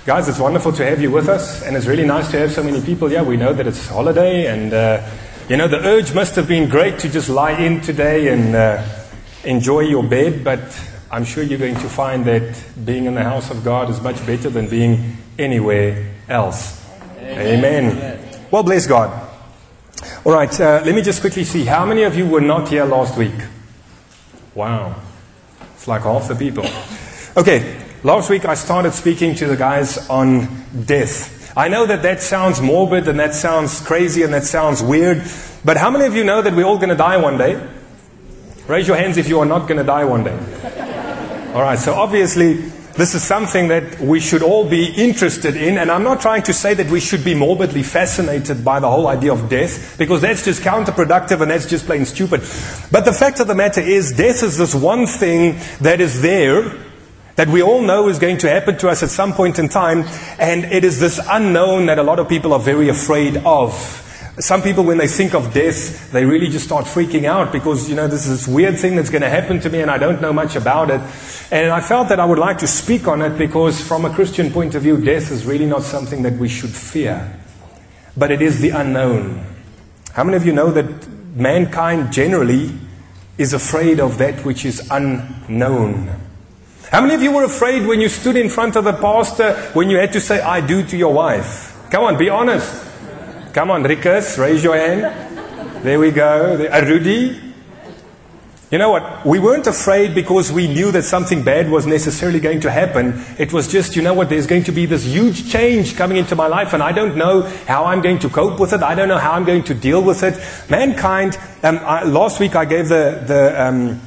Guys, it's wonderful to have you with us, and it's really nice to have so many people here. We know that it's holiday, and the urge must have been great to just lie in today and enjoy your bed, but I'm sure you're going to find that being in the house of God is much better than being anywhere else. Amen. Well, bless God. All right, let me just quickly see. How many of you were not here last week? Wow. It's like half the people. Okay. Last week I started speaking to the guys on death. I know that sounds morbid and that sounds crazy and that sounds weird, but how many of you know that we're all going to die one day? Raise your hands if you are not going to die one day. Alright, so obviously this is something that we should all be interested in, and I'm not trying to say that we should be morbidly fascinated by the whole idea of death, because that's just counterproductive and that's just plain stupid. But the fact of the matter is, death is this one thing that is there, that we all know is going to happen to us at some point in time, and it is this unknown that a lot of people are very afraid of. Some people, when they think of death, they really just start freaking out because, this is this weird thing that's going to happen to me and I don't know much about it. And I felt that I would like to speak on it because from a Christian point of view, death is really not something that we should fear. But it is the unknown. How many of you know that mankind generally is afraid of that which is unknown? How many of you were afraid when you stood in front of the pastor when you had to say, I do to your wife? Come on, be honest. Come on, Rikus, raise your hand. There we go. Rudy. You know what? We weren't afraid because we knew that something bad was necessarily going to happen. It was just, there's going to be this huge change coming into my life and I don't know how I'm going to cope with it. I don't know how I'm going to deal with it. Mankind, last week I gave the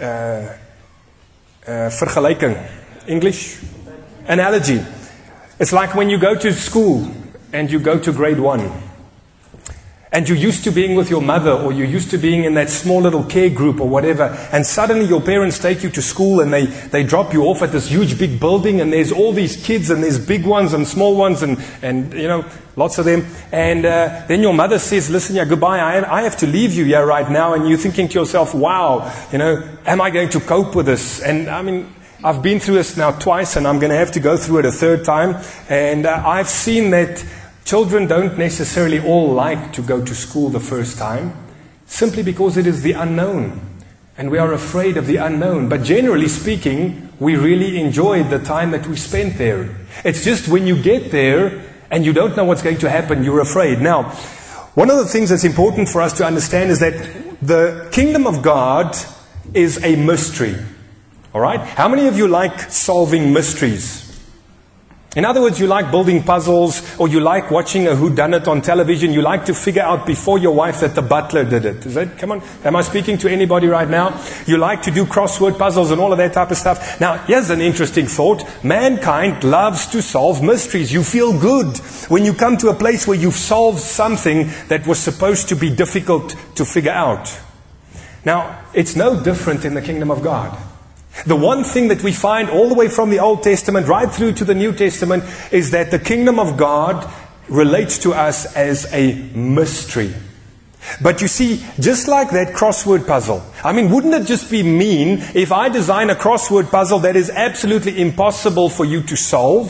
vergelijking, English analogy. It's like when you go to school and you go to grade 1 and you're used to being with your mother or you're used to being in that small little care group or whatever, and suddenly your parents take you to school and they drop you off at this huge big building and there's all these kids and there's big ones and small ones and lots of them, and then your mother says, listen, goodbye, I have to leave you here right now, and you're thinking to yourself, wow, am I going to cope with this? And I've been through this now twice and I'm going to have to go through it a third time, and I've seen that children don't necessarily all like to go to school the first time, simply because it is the unknown. And we are afraid of the unknown. But generally speaking, we really enjoyed the time that we spent there. It's just when you get there and you don't know what's going to happen, you're afraid. Now, one of the things that's important for us to understand is that the kingdom of God is a mystery. All right? How many of you like solving mysteries? In other words, you like building puzzles, or you like watching a whodunit on television. You like to figure out before your wife that the butler did it. Come on, am I speaking to anybody right now? You like to do crossword puzzles and all of that type of stuff. Now, here's an interesting thought. Mankind loves to solve mysteries. You feel good when you come to a place where you've solved something that was supposed to be difficult to figure out. Now, it's no different in the kingdom of God. The one thing that we find all the way from the Old Testament right through to the New Testament is that the kingdom of God relates to us as a mystery. But you see, just like that crossword puzzle, wouldn't it just be mean if I design a crossword puzzle that is absolutely impossible for you to solve?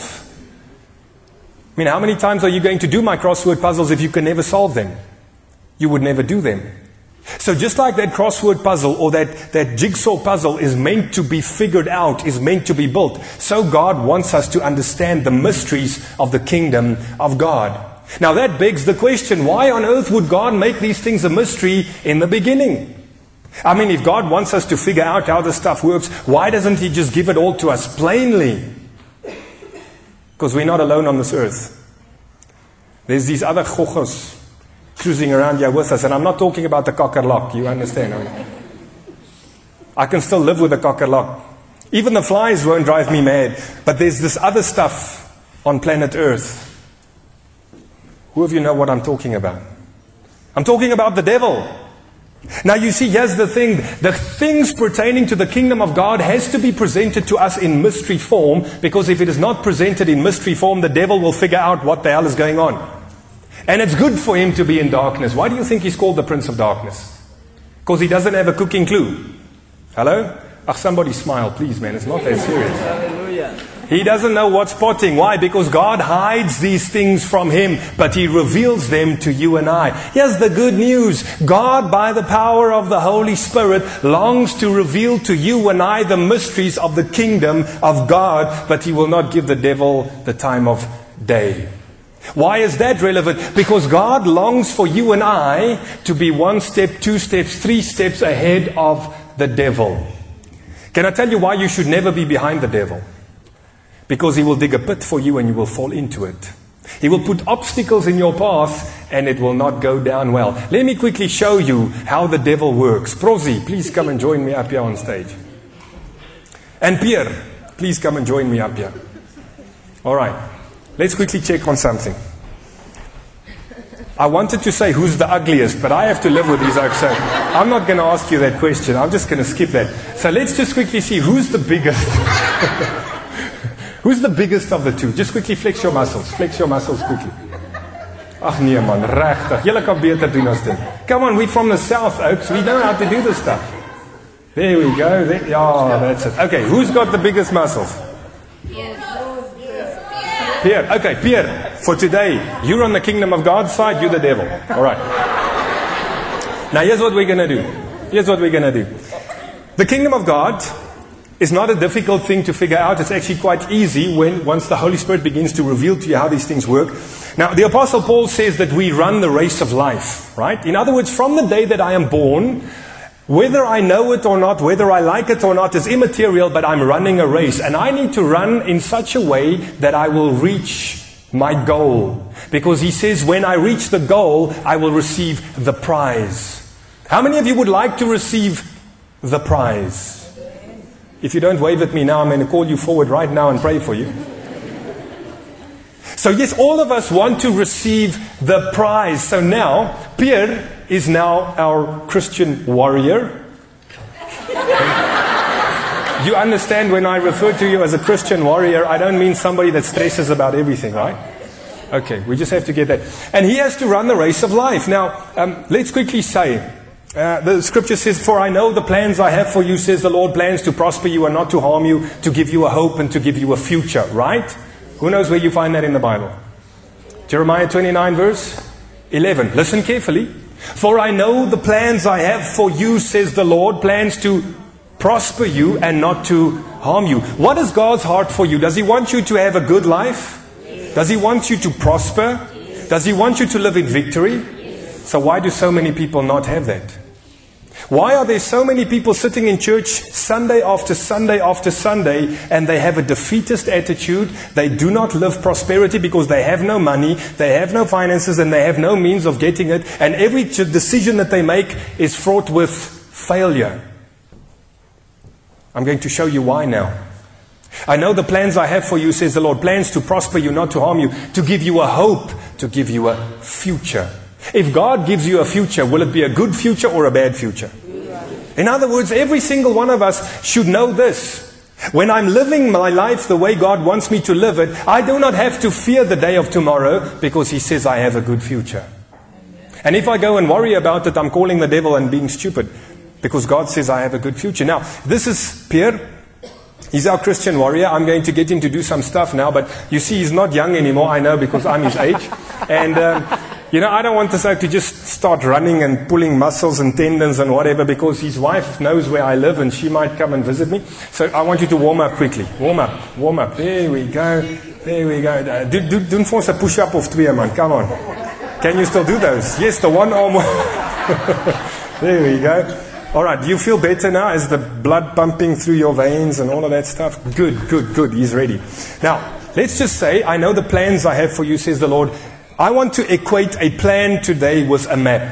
How many times are you going to do my crossword puzzles if you can never solve them? You would never do them. So just like that crossword puzzle or that jigsaw puzzle is meant to be figured out, is meant to be built, so God wants us to understand the mysteries of the kingdom of God. Now that begs the question, why on earth would God make these things a mystery in the beginning? If God wants us to figure out how this stuff works, why doesn't He just give it all to us plainly? Because we're not alone on this earth. There's these other gochos cruising around here with us, and I'm not talking about the cockerlock, you understand? I can still live with the cockerlock. Even the flies won't drive me mad, but there's this other stuff on planet Earth. Who of you know what I'm talking about? I'm talking about the devil. Now you see, here's the thing. The things pertaining to the kingdom of God has to be presented to us in mystery form, because if it is not presented in mystery form, the devil will figure out what the hell is going on. And it's good for him to be in darkness. Why do you think he's called the Prince of Darkness? Because he doesn't have a cooking clue. Hello? Somebody smile, please, man. It's not that serious. Hallelujah. He doesn't know what's spotting. Why? Because God hides these things from him, but he reveals them to you and I. Here's the good news. God, by the power of the Holy Spirit, longs to reveal to you and I the mysteries of the kingdom of God, but he will not give the devil the time of day. Why is that relevant? Because God longs for you and I to be 1 step, 2 steps, 3 steps ahead of the devil. Can I tell you why you should never be behind the devil? Because he will dig a pit for you and you will fall into it. He will put obstacles in your path and it will not go down well. Let me quickly show you how the devil works. Prosi, please come and join me up here on stage. And Pierre, please come and join me up here. All right. Let's quickly check on something. I wanted to say who's the ugliest, but I have to live with these oaks. So I'm not going to ask you that question. I'm just going to skip that. So let's just quickly see who's the biggest. Who's the biggest of the two? Just quickly flex your muscles. Flex your muscles quickly. Ach nee man, regtig. Julle kan beter doen as dit. Come on, we're from the South Oaks. We know how to do this stuff. There we go. Yeah, that's it. Okay, who's got the biggest muscles? Pierre. Okay, Pierre. For today, you're on the kingdom of God's side, you're the devil. All right. Now here's what we're going to do. Here's what we're going to do. The kingdom of God is not a difficult thing to figure out. It's actually quite easy once the Holy Spirit begins to reveal to you how these things work. Now, the Apostle Paul says that we run the race of life, right? In other words, from the day that I am born, whether I know it or not, whether I like it or not, is immaterial, but I'm running a race. And I need to run in such a way that I will reach my goal. Because he says, when I reach the goal, I will receive the prize. How many of you would like to receive the prize? If you don't wave at me now, I'm going to call you forward right now and pray for you. So yes, all of us want to receive the prize. So now, Pierre is now our Christian warrior. You understand when I refer to you as a Christian warrior, I don't mean somebody that stresses about everything, right? Okay, we just have to get that. And he has to run the race of life. Now, let's quickly say, the scripture says, for I know the plans I have for you, says the Lord, plans to prosper you and not to harm you, to give you a hope and to give you a future, right? Who knows where you find that in the Bible? Jeremiah 29 verse 11. Listen carefully. For I know the plans I have for you, says the Lord, plans to prosper you and not to harm you. What is God's heart for you? Does He want you to have a good life? Does He want you to prosper? Does He want you to live in victory? So why do so many people not have that? Why are there so many people sitting in church Sunday after Sunday after Sunday and they have a defeatist attitude? They do not live prosperity because they have no money, they have no finances and they have no means of getting it. And every decision that they make is fraught with failure. I'm going to show you why now. I know the plans I have for you, says the Lord. Plans to prosper you, not to harm you. To give you a hope, to give you a future. If God gives you a future, will it be a good future or a bad future? In other words, every single one of us should know this. When I'm living my life the way God wants me to live it, I do not have to fear the day of tomorrow because He says I have a good future. And if I go and worry about it, I'm calling the devil and being stupid because God says I have a good future. Now, this is Pierre. He's our Christian warrior. I'm going to get him to do some stuff now, but you see he's not young anymore, I know, because I'm his age. And I don't want this oak to just start running and pulling muscles and tendons and whatever, because his wife knows where I live and she might come and visit me. So I want you to warm up quickly. Warm up. There we go. Doen vir ons 'n push-up of 2, man. Come on. Can you still do those? Yes, the one arm. There we go. All right, do you feel better now? Is the blood pumping through your veins and all of that stuff? Good. He's ready. Now, let's just say, I know the plans I have for you, says the Lord. I want to equate a plan today with a map.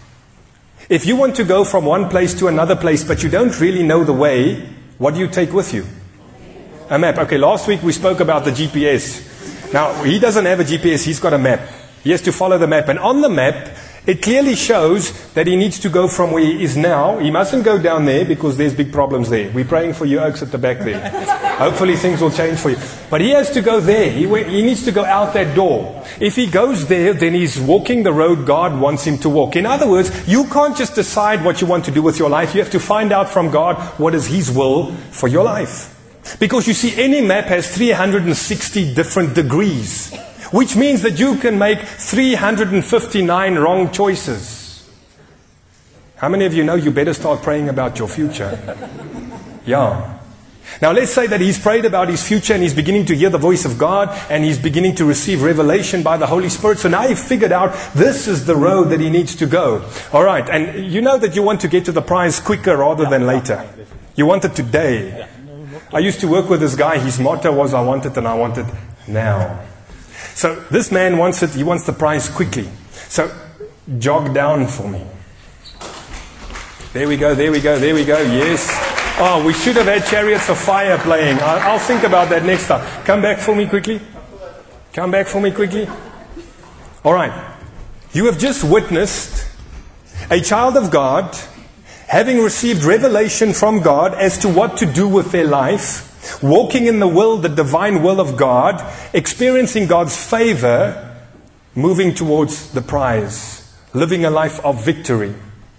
If you want to go from one place to another place, but you don't really know the way, what do you take with you? A map. Okay, last week we spoke about the GPS. Now, he doesn't have a GPS, he's got a map. He has to follow the map. And on the map, it clearly shows that he needs to go from where he is now. He mustn't go down there because there's big problems there. We're praying for you oaks at the back there. Hopefully things will change for you. But he has to go there. He needs to go out that door. If he goes there, then he's walking the road God wants him to walk. In other words, you can't just decide what you want to do with your life. You have to find out from God what is His will for your life. Because you see, any map has 360 different degrees, which means that you can make 359 wrong choices. How many of you know you better start praying about your future? Yeah. Now let's say that he's prayed about his future and he's beginning to hear the voice of God and he's beginning to receive revelation by the Holy Spirit. So now he figured out this is the road that he needs to go. All right. And you know that you want to get to the prize quicker rather than later. You want it today. I used to work with this guy. His motto was, I want it and I want it now. So this man wants it. He wants the prize quickly. So jog down for me. There we go. There we go. There we go. Yes. Oh, we should have had Chariots of Fire playing. I'll think about that next time. Come back for me quickly. Come back for me quickly. All right. You have just witnessed a child of God having received revelation from God as to what to do with their life, walking in the divine will of God, experiencing God's favor, moving towards the prize, living a life of victory.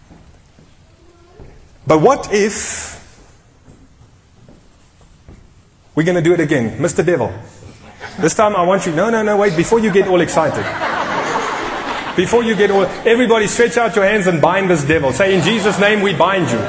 But what if we're going to do it again? Mr. Devil, this time I want you... No, wait, before you get all excited. Before you get all... Everybody stretch out your hands and bind this devil. Say, in Jesus' name, we bind you.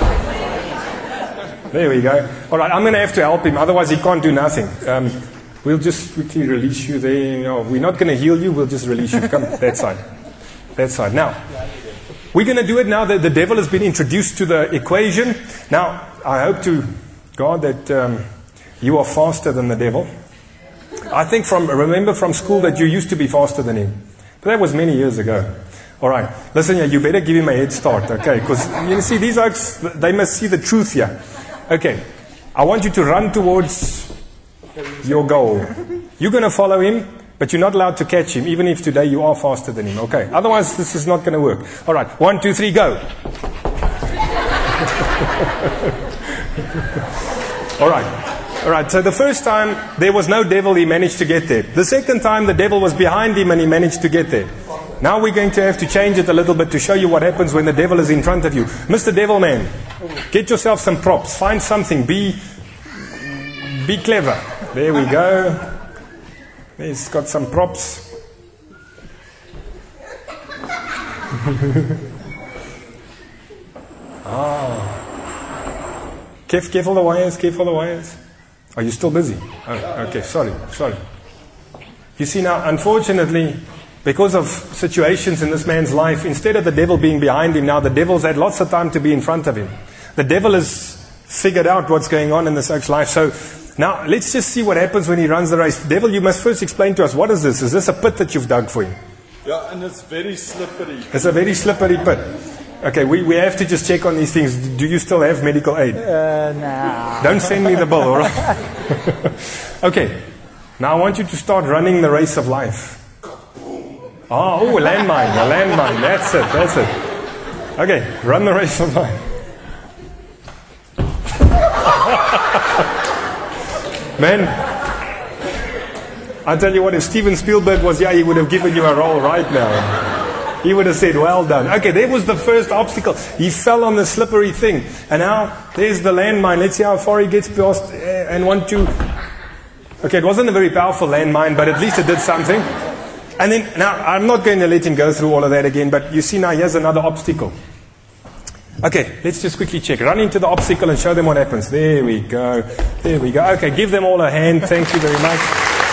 There we go. All right, I'm going to have to help him. Otherwise, he can't do nothing. We'll just quickly release you there. No, we're not going to heal you. We'll just release you. Come, that side. That side. Now, we're going to do it now that the devil has been introduced to the equation. Now, I hope to God that you are faster than the devil. I think remember from school that you used to be faster than him. But that was many years ago. All right. Listen here, you better give him a head start, okay? Because, you see, these oaks, they must see the truth here. Okay. I want you to run towards your goal. You're going to follow him, but you're not allowed to catch him, even if today you are faster than him, okay? Otherwise, this is not going to work. All right. 1, 2, 3, go. All right. All right, so the first time there was no devil, he managed to get there. The second time the devil was behind him and he managed to get there. Now we're going to have to change it a little bit to show you what happens when the devil is in front of you. Mr. Devil Man, get yourself some props. Find something. Be clever. There we go. He's got some props. Careful the wires, careful the wires. Are you still busy? Oh, okay, sorry. You see now, unfortunately, because of situations in this man's life, instead of the devil being behind him, now the devil's had lots of time to be in front of him. The devil has figured out what's going on in this oak's life. So now let's just see what happens when he runs the race. Devil, you must first explain to us, what is this? Is this a pit that you've dug for him? Yeah, and it's very slippery. It's a very slippery pit. Okay, we have to just check on these things. Do you still have medical aid? No. Don't send me the bill, all right? Okay, now I want you to start running the race of life. Oh, a landmine. That's it. Okay, run the race of life. Man, I tell you what, if Steven Spielberg was here, he would have given you a role right now. He would have said, well done. Okay, there was the first obstacle. He fell on the slippery thing. And now, there's the landmine. Let's see how far he gets past. And 1, 2. Okay, it wasn't a very powerful landmine, but at least it did something. And then, now, I'm not going to let him go through all of that again, but you see now, here's another obstacle. Okay, let's just quickly check. Run into the obstacle and show them what happens. There we go. Okay, give them all a hand. Thank you very much.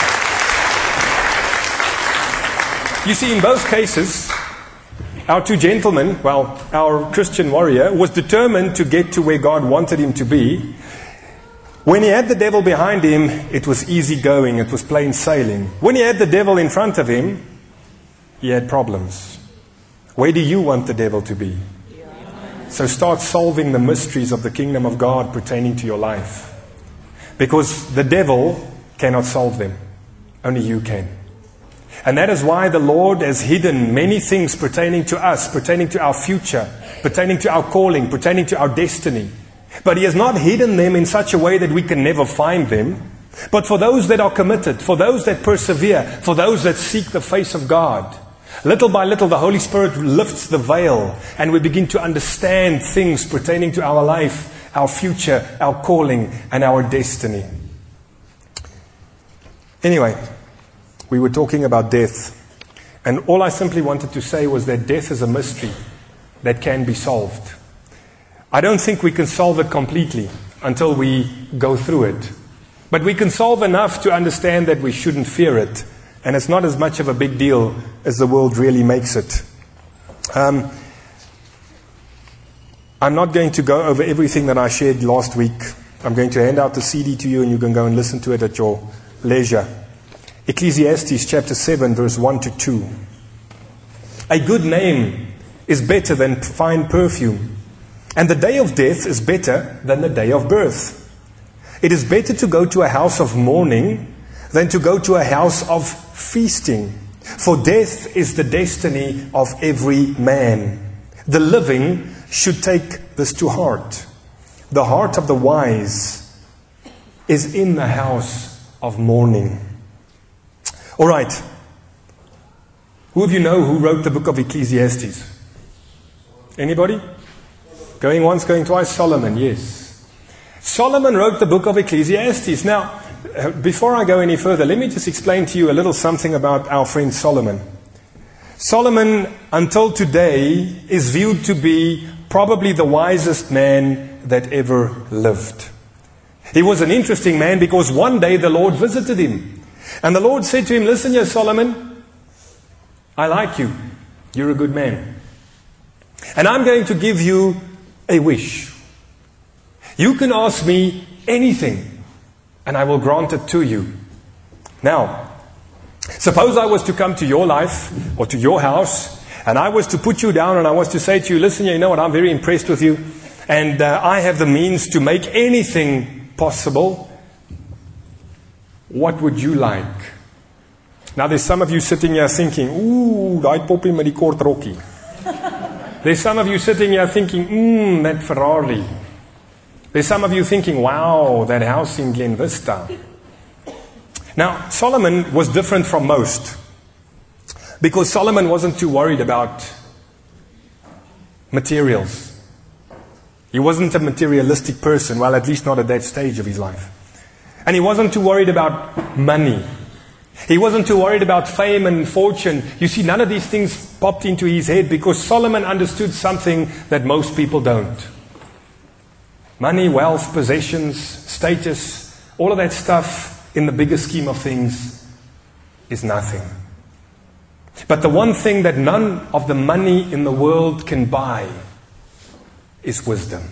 You see, in both cases, our two gentlemen, our Christian warrior, was determined to get to where God wanted him to be. When he had the devil behind him, it was easy going. It was plain sailing. When he had the devil in front of him, he had problems. Where do you want the devil to be? So start solving the mysteries of the kingdom of God pertaining to your life. Because the devil cannot solve them. Only you can. And that is why the Lord has hidden many things pertaining to us, pertaining to our future, pertaining to our calling, pertaining to our destiny. But He has not hidden them in such a way that we can never find them. But for those that are committed, for those that persevere, for those that seek the face of God, little by little the Holy Spirit lifts the veil and we begin to understand things pertaining to our life our future, our calling, and our destiny. Anyway, we were talking about death. And all I simply wanted to say was that death is a mystery that can be solved. I don't think we can solve it completely until we go through it. But we can solve enough to understand that we shouldn't fear it. And it's not as much of a big deal as the world really makes it. I'm not going to go over everything that I shared last week. I'm going to hand out the CD to you and you can go and listen to it at your leisure. Ecclesiastes chapter 7 verse 1 to 2. A good name is better than fine perfume, and the day of death is better than the day of birth. It is better to go to a house of mourning than to go to a house of feasting. For death is the destiny of every man. The living should take this to heart. The heart of the wise is in the house of mourning. All right. Who of you know who wrote the book of Ecclesiastes? Anybody? Going once, going twice? Solomon, yes. Solomon wrote the book of Ecclesiastes. Now, before I go any further, let me just explain to you a little something about our friend Solomon. Solomon, until today, is viewed to be probably the wisest man that ever lived. He was an interesting man because one day the Lord visited him. And the Lord said to him, listen here, Solomon, I like you. You're a good man. And I'm going to give you a wish. You can ask me anything, and I will grant it to you. Now, suppose I was to come to your life or to your house, and I was to put you down and I was to say to you, listen, you know what, I'm very impressed with you, and I have the means to make anything possible. What would you like? Now there's some of you sitting here thinking, ooh, daai poppie met die kort rokkie. There's some of you sitting here thinking, that Ferrari. There's some of you thinking, wow, that house in Glen Vista. Now, Solomon was different from most. Because Solomon wasn't too worried about materials. He wasn't a materialistic person, well, at least not at that stage of his life. And he wasn't too worried about money. He wasn't too worried about fame and fortune. You see, none of these things popped into his head because Solomon understood something that most people don't. Money, wealth, possessions, status, all of that stuff in the bigger scheme of things is nothing. But the one thing that none of the money in the world can buy is wisdom.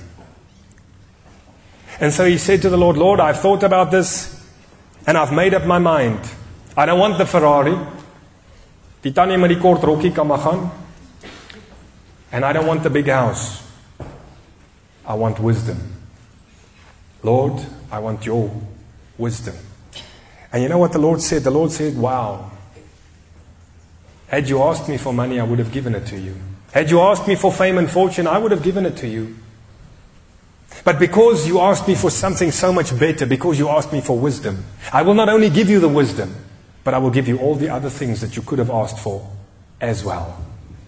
And so he said to the Lord, Lord, I've thought about this and I've made up my mind. I don't want the Ferrari. Die tannie met die kort rokkie kan maar gaan. And I don't want the big house. I want wisdom. Lord, I want your wisdom. And you know what the Lord said? The Lord said, wow. Had you asked me for money, I would have given it to you. Had you asked me for fame and fortune, I would have given it to you. But because you asked me for something so much better, because you asked me for wisdom, I will not only give you the wisdom, but I will give you all the other things that you could have asked for as well.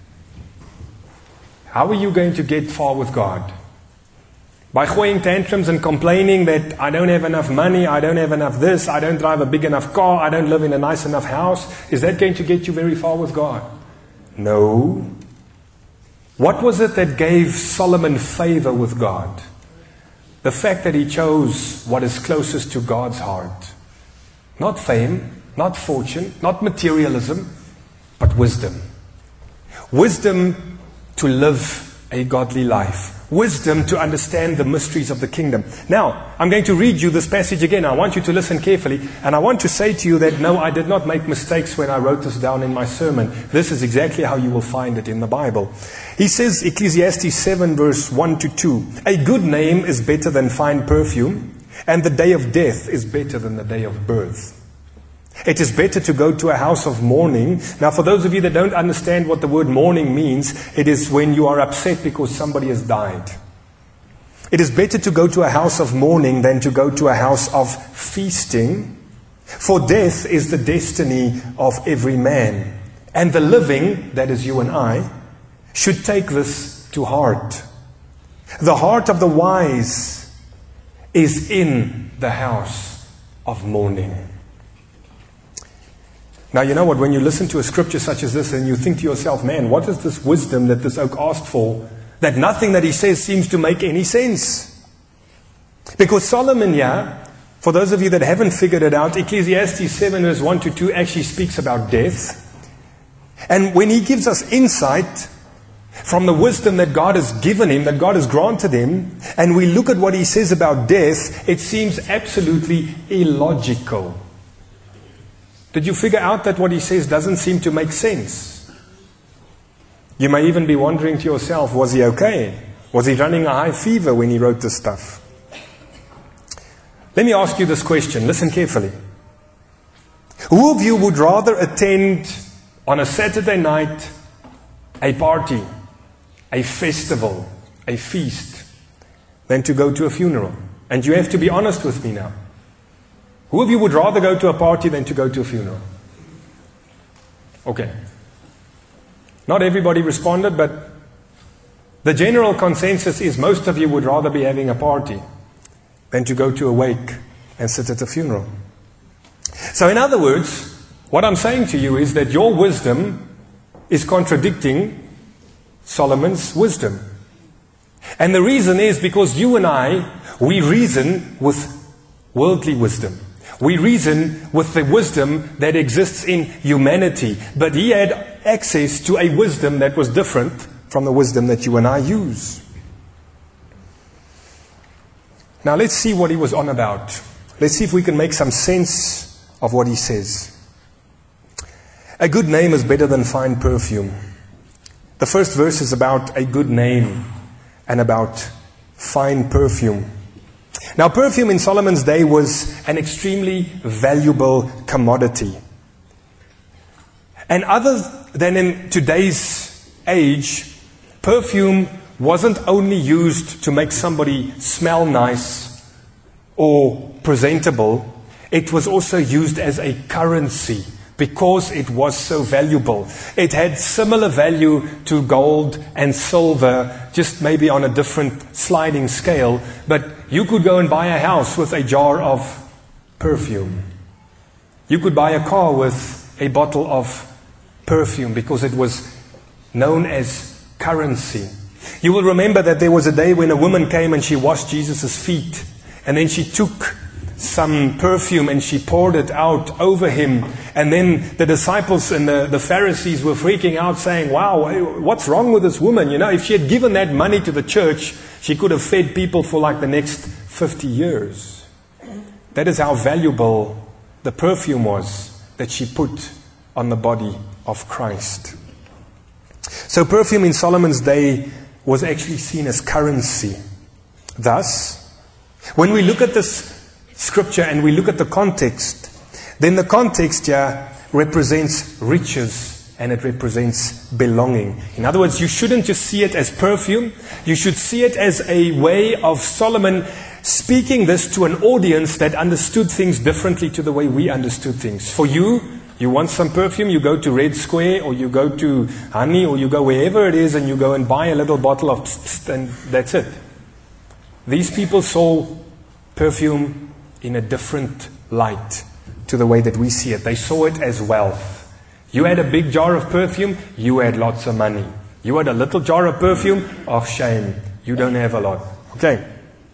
How are you going to get far with God? By gooing tantrums and complaining that I don't have enough money, I don't have enough this, I don't drive a big enough car, I don't live in a nice enough house. Is that going to get you very far with God? No. What was it that gave Solomon favor with God? The fact that he chose what is closest to God's heart. Not fame, not fortune, not materialism, but wisdom. Wisdom to live a godly life. Wisdom to understand the mysteries of the kingdom. Now, I'm going to read you this passage again. I want you to listen carefully. And I want to say to you that no, I did not make mistakes when I wrote this down in my sermon. This is exactly how you will find it in the Bible. He says, Ecclesiastes 7 verse 1 to 2. A good name is better than fine perfume, and the day of death is better than the day of birth. It is better to go to a house of mourning. Now, for those of you that don't understand what the word mourning means, it is when you are upset because somebody has died. It is better to go to a house of mourning than to go to a house of feasting. For death is the destiny of every man. And the living, that is you and I, should take this to heart. The heart of the wise is in the house of mourning. Now, you know what? When you listen to a scripture such as this and you think to yourself, man, what is this wisdom that this oak asked for? That nothing that he says seems to make any sense. Because Solomon here, for those of you that haven't figured it out, Ecclesiastes 7 verse 1 to 2 actually speaks about death. And when he gives us insight from the wisdom that God has given him, that God has granted him, and we look at what he says about death, it seems absolutely illogical. Did you figure out that what he says doesn't seem to make sense? You may even be wondering to yourself, was he okay? Was he running a high fever when he wrote this stuff? Let me ask you this question. Listen carefully. Who of you would rather attend on a Saturday night a party, a festival, a feast, than to go to a funeral? And you have to be honest with me now. Who of you would rather go to a party than to go to a funeral? Okay. Not everybody responded, but the general consensus is most of you would rather be having a party than to go to a wake and sit at a funeral. So in other words, what I'm saying to you is that your wisdom is contradicting Solomon's wisdom. And the reason is because you and I, we reason with worldly wisdom. We reason with the wisdom that exists in humanity. But he had access to a wisdom that was different from the wisdom that you and I use. Now let's see what he was on about. Let's see if we can make some sense of what he says. A good name is better than fine perfume. The first verse is about a good name and about fine perfume. Now, perfume in Solomon's day was an extremely valuable commodity. And other than in today's age, perfume wasn't only used to make somebody smell nice or presentable, it was also used as a currency because it was so valuable. It had similar value to gold and silver, just maybe on a different sliding scale, but you could go and buy a house with a jar of perfume. You could buy a car with a bottle of perfume because it was known as currency. You will remember that there was a day when a woman came and she washed Jesus' feet, and then she took some perfume and she poured it out over him. And then the disciples and the Pharisees were freaking out saying, wow, what's wrong with this woman? You know, if she had given that money to the church, she could have fed people for like the next 50 years. That is how valuable the perfume was that she put on the body of Christ. So perfume in Solomon's day was actually seen as currency. Thus, when we look at this scripture and we look at the context, then the context here represents riches and it represents belonging. In other words, you shouldn't just see it as perfume. You should see it as a way of Solomon speaking this to an audience that understood things differently to the way we understood things. For you, you want some perfume, you go to Red Square or you go to Honey or you go wherever it is and you go and buy a little bottle of and that's it. These people saw perfume in a different light to the way that we see it. They saw it as wealth. You had a big jar of perfume, you had lots of money. You had a little jar of perfume, oh shame, you don't have a lot. Okay.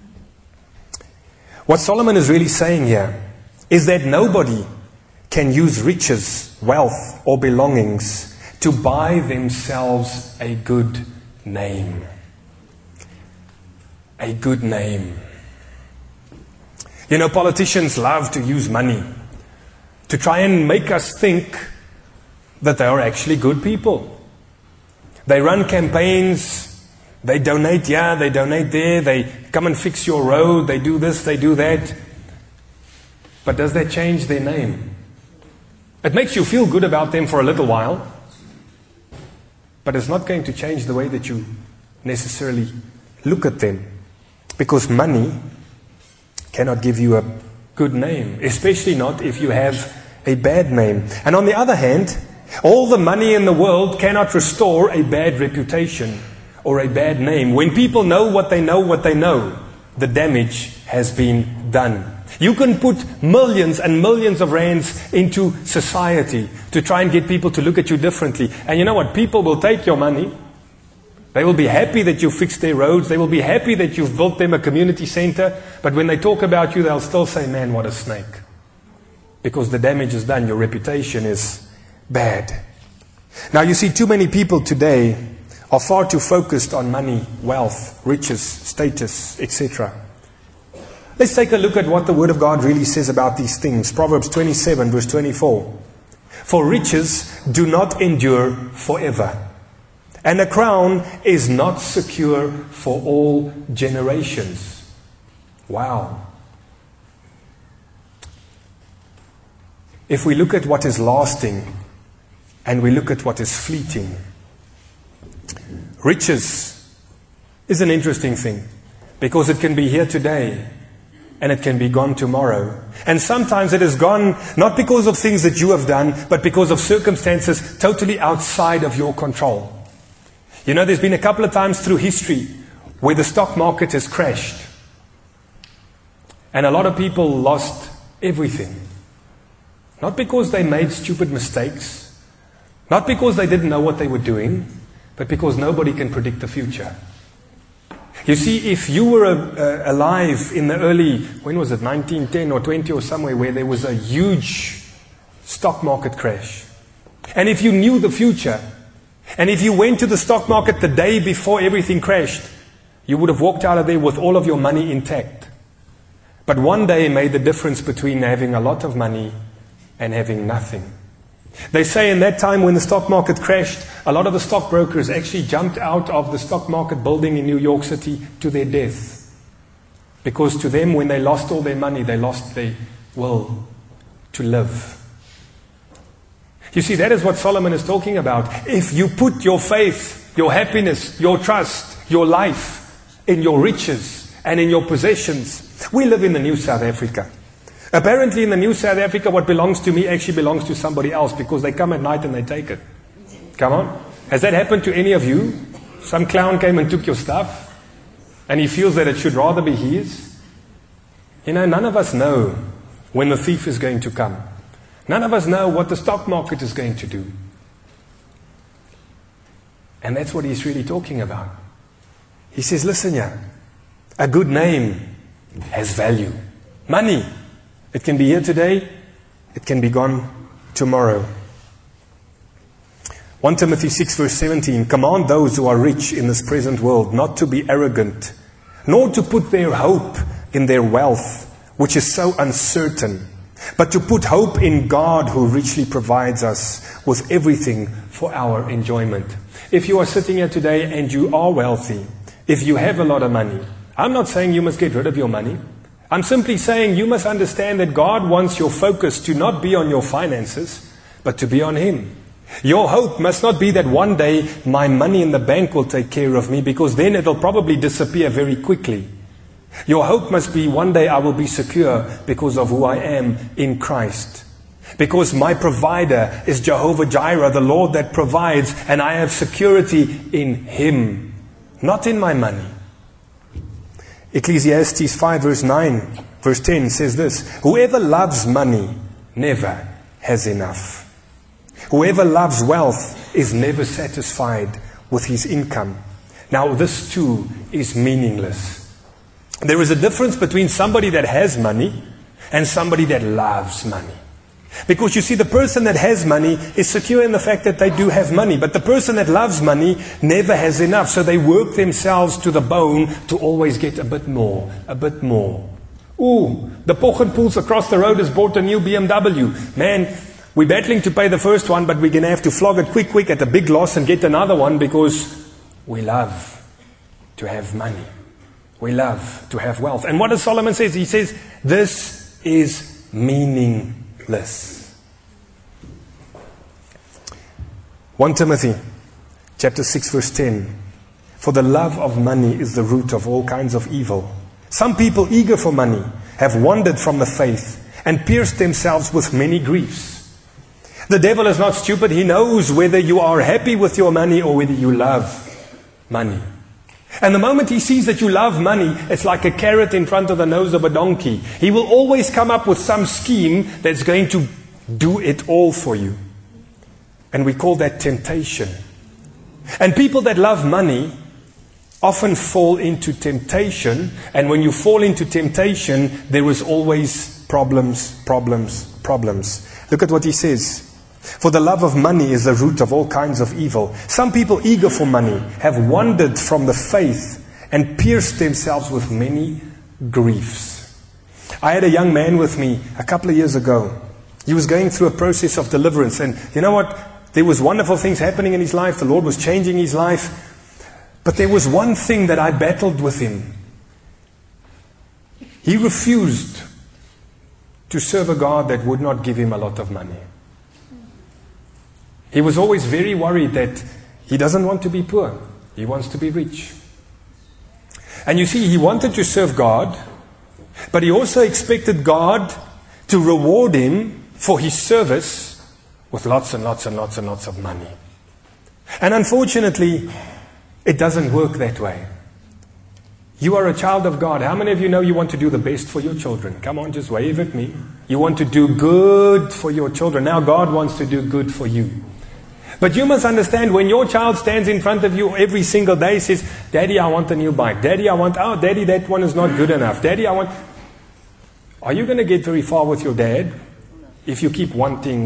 What Solomon is really saying here is that nobody can use riches, wealth, or belongings to buy themselves a good name. A good name. You know, politicians love to use money to try and make us think that they are actually good people. They run campaigns, they donate here, they donate there, they come and fix your road, they do this, they do that. But does that change their name? It makes you feel good about them for a little while, but it's not going to change the way that you necessarily look at them. Because money cannot give you a good name, especially not if you have a bad name. And on the other hand, all the money in the world cannot restore a bad reputation or a bad name. When people know what they know, the damage has been done. You can put millions and millions of rands into society to try and get people to look at you differently. And you know what? People will take your money. They will be happy that you fixed their roads. They will be happy that you've built them a community center. But when they talk about you, they'll still say, man, what a snake. Because the damage is done. Your reputation is bad. Now you see, too many people today are far too focused on money, wealth, riches, status, etc. Let's take a look at what the Word of God really says about these things. Proverbs 27 verse 24. For riches do not endure forever, and a crown is not secure for all generations. Wow. If we look at what is lasting and we look at what is fleeting, riches is an interesting thing because it can be here today and it can be gone tomorrow. And sometimes it is gone not because of things that you have done, but because of circumstances totally outside of your control. You know, there's been a couple of times through history where the stock market has crashed. And a lot of people lost everything. Not because they made stupid mistakes, not because they didn't know what they were doing, but because nobody can predict the future. You see, if you were alive in the early, when was it, 1910 or 20 or somewhere, where there was a huge stock market crash, and if you knew the future, and if you went to the stock market the day before everything crashed, you would have walked out of there with all of your money intact. But one day made the difference between having a lot of money and having nothing. They say in that time when the stock market crashed, a lot of the stockbrokers actually jumped out of the stock market building in New York City to their death. Because to them, when they lost all their money, they lost their will to live. You see, that is what Solomon is talking about. If you put your faith, your happiness, your trust, your life in your riches and in your possessions. We live in the New South Africa. Apparently in the New South Africa, what belongs to me actually belongs to somebody else because they come at night and they take it. Come on. Has that happened to any of you? Some clown came and took your stuff and he feels that it should rather be his. You know, none of us know when the thief is going to come. None of us know what the stock market is going to do. And that's what he's really talking about. He says, listen here, a good name has value. Money. It can be here today, it can be gone tomorrow. 1 Timothy 6 verse 17, command those who are rich in this present world not to be arrogant, nor to put their hope in their wealth, which is so uncertain, but to put hope in God who richly provides us with everything for our enjoyment. If you are sitting here today and you are wealthy, if you have a lot of money, I'm not saying you must get rid of your money. I'm simply saying you must understand that God wants your focus to not be on your finances, but to be on Him. Your hope must not be that one day my money in the bank will take care of me, because then it'll probably disappear very quickly. Your hope must be one day I will be secure because of who I am in Christ. Because my provider is Jehovah Jireh, the Lord that provides, and I have security in Him, not in my money. Ecclesiastes 5 verse 9, verse 10 says this, whoever loves money never has enough. Whoever loves wealth is never satisfied with his income. Now this too is meaningless. There is a difference between somebody that has money and somebody that loves money. Because you see, the person that has money is secure in the fact that they do have money. But the person that loves money never has enough. So they work themselves to the bone to always get a bit more, a bit more. Ooh, the Pochenpools across the road has bought a new BMW. Man, we're battling to pay the first one, but we're going to have to flog it quick at a big loss and get another one because we love to have money. We love to have wealth. And what does Solomon say? He says, this is meaningless. 1 Timothy chapter 6 verse 10. For the love of money is the root of all kinds of evil. Some people eager for money have wandered from the faith and pierced themselves with many griefs. The devil is not stupid. He knows whether you are happy with your money or whether you love money. And the moment he sees that you love money, it's like a carrot in front of the nose of a donkey. He will always come up with some scheme that's going to do it all for you. And we call that temptation. And people that love money often fall into temptation. And when you fall into temptation, there is always problems. Look at what he says. For the love of money is the root of all kinds of evil. Some people eager for money have wandered from the faith and pierced themselves with many griefs. I had a young man with me a couple of years ago. He was going through a process of deliverance. And you know what? There was wonderful things happening in his life. The Lord was changing his life. But there was one thing that I battled with him. He refused to serve a God that would not give him a lot of money. He was always very worried that he doesn't want to be poor. He wants to be rich. And you see, he wanted to serve God, but he also expected God to reward him for his service with lots and lots and lots and lots of money. And unfortunately, it doesn't work that way. You are a child of God. How many of you know you want to do the best for your children? Come on, just wave at me. You want to do good for your children. Now God wants to do good for you. But you must understand, when your child stands in front of you every single day, says, Daddy, I want a new bike. Daddy, Daddy, that one is not good enough. Daddy, Are you going to get very far with your dad? If you keep wanting,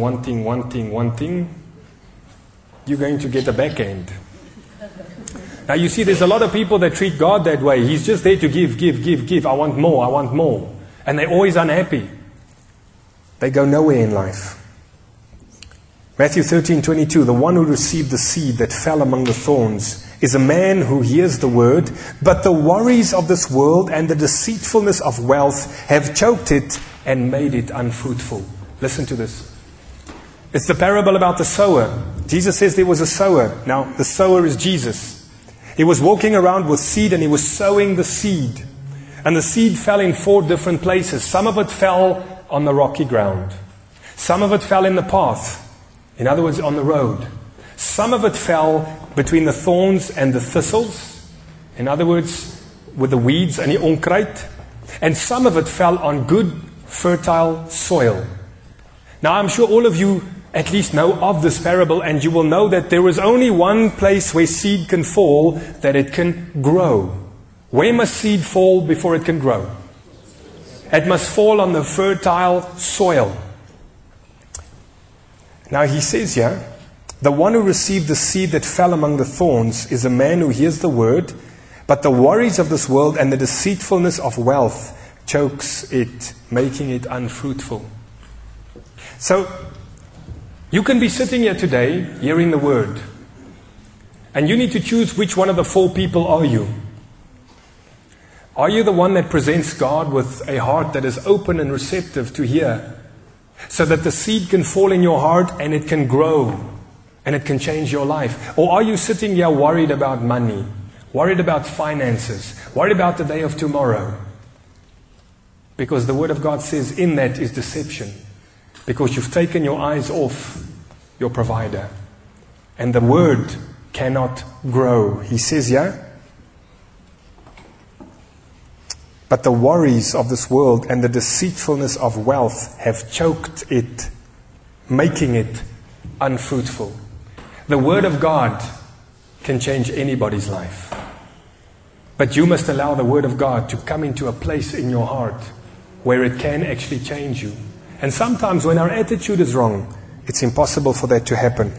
you're going to get a backhand. Now you see, there's a lot of people that treat God that way. He's just there to give. I want more. And they're always unhappy. They go nowhere in life. Matthew 13:22, the one who received the seed that fell among the thorns is a man who hears the word, but the worries of this world and the deceitfulness of wealth have choked it and made it unfruitful. Listen to this. It's the parable about the sower. Jesus says there was a sower. Now, the sower is Jesus. He was walking around with seed and he was sowing the seed. And the seed fell in 4 different places. Some of it fell on the rocky ground. Some of it fell in the path. In other words, on the road. Some of it fell between the thorns and the thistles. In other words, with the weeds and the onkruid. And some of it fell on good, fertile soil. Now, I'm sure all of you at least know of this parable, and you will know that there is only one place where seed can fall, that it can grow. Where must seed fall before it can grow? It must fall on the fertile soil. Now he says here, the one who received the seed that fell among the thorns is a man who hears the word, but the worries of this world and the deceitfulness of wealth chokes it, making it unfruitful. So, you can be sitting here today, hearing the word, and you need to choose which one of the 4 people are you. Are you the one that presents God with a heart that is open and receptive to hear, so that the seed can fall in your heart and it can grow and it can change your life? Or are you sitting here worried about money, worried about finances, worried about the day of tomorrow? Because the Word of God says in that is deception. Because you've taken your eyes off your provider. And the Word cannot grow. He says here, but the worries of this world and the deceitfulness of wealth have choked it, making it unfruitful. The Word of God can change anybody's life. But you must allow the Word of God to come into a place in your heart where it can actually change you. And sometimes when our attitude is wrong, it's impossible for that to happen.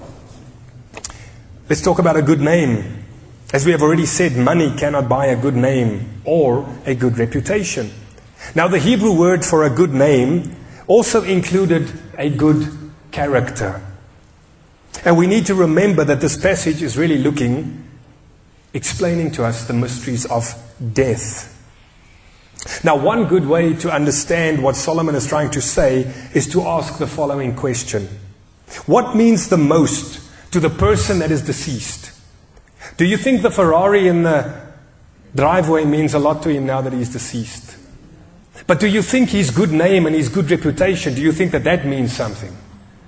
Let's talk about a good name. As we have already said, money cannot buy a good name or a good reputation. Now, the Hebrew word for a good name also included a good character. And we need to remember that this passage is really explaining to us the mysteries of death. Now, one good way to understand what Solomon is trying to say is to ask the following question. What means the most to the person that is deceased? Do you think the Ferrari in the driveway means a lot to him now that he's deceased? But do you think his good name and his good reputation, do you think that means something?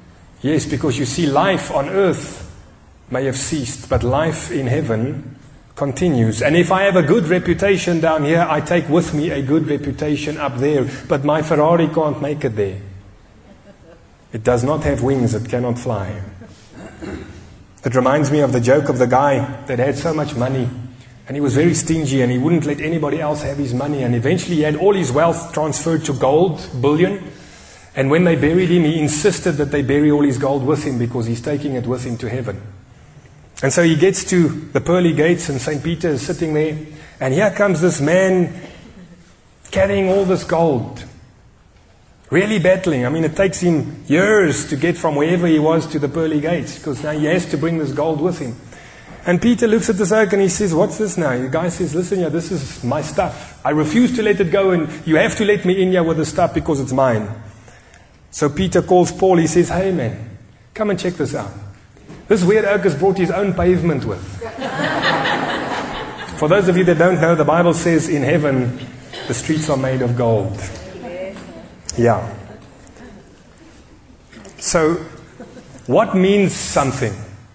Yes, because you see, life on earth may have ceased, but life in heaven continues. And if I have a good reputation down here, I take with me a good reputation up there. But my Ferrari can't make it there. It does not have wings, it cannot fly. It reminds me of the joke of the guy that had so much money. And he was very stingy and he wouldn't let anybody else have his money. And eventually he had all his wealth transferred to gold, bullion. And when they buried him, he insisted that they bury all his gold with him because he's taking it with him to heaven. And so he gets to the pearly gates and St. Peter is sitting there. And here comes this man carrying all this gold. Really battling. I mean, it takes him years to get from wherever he was to the pearly gates because now he has to bring this gold with him. And Peter looks at this oak and he says, what's this now? The guy says, listen here, this is my stuff. I refuse to let it go and you have to let me in here with the stuff because it's mine. So Peter calls Paul, he says, hey man, come and check this out. This weird oak has brought his own pavement with. For those of you that don't know, the Bible says in heaven, the streets are made of gold. Yeah. So, what means something?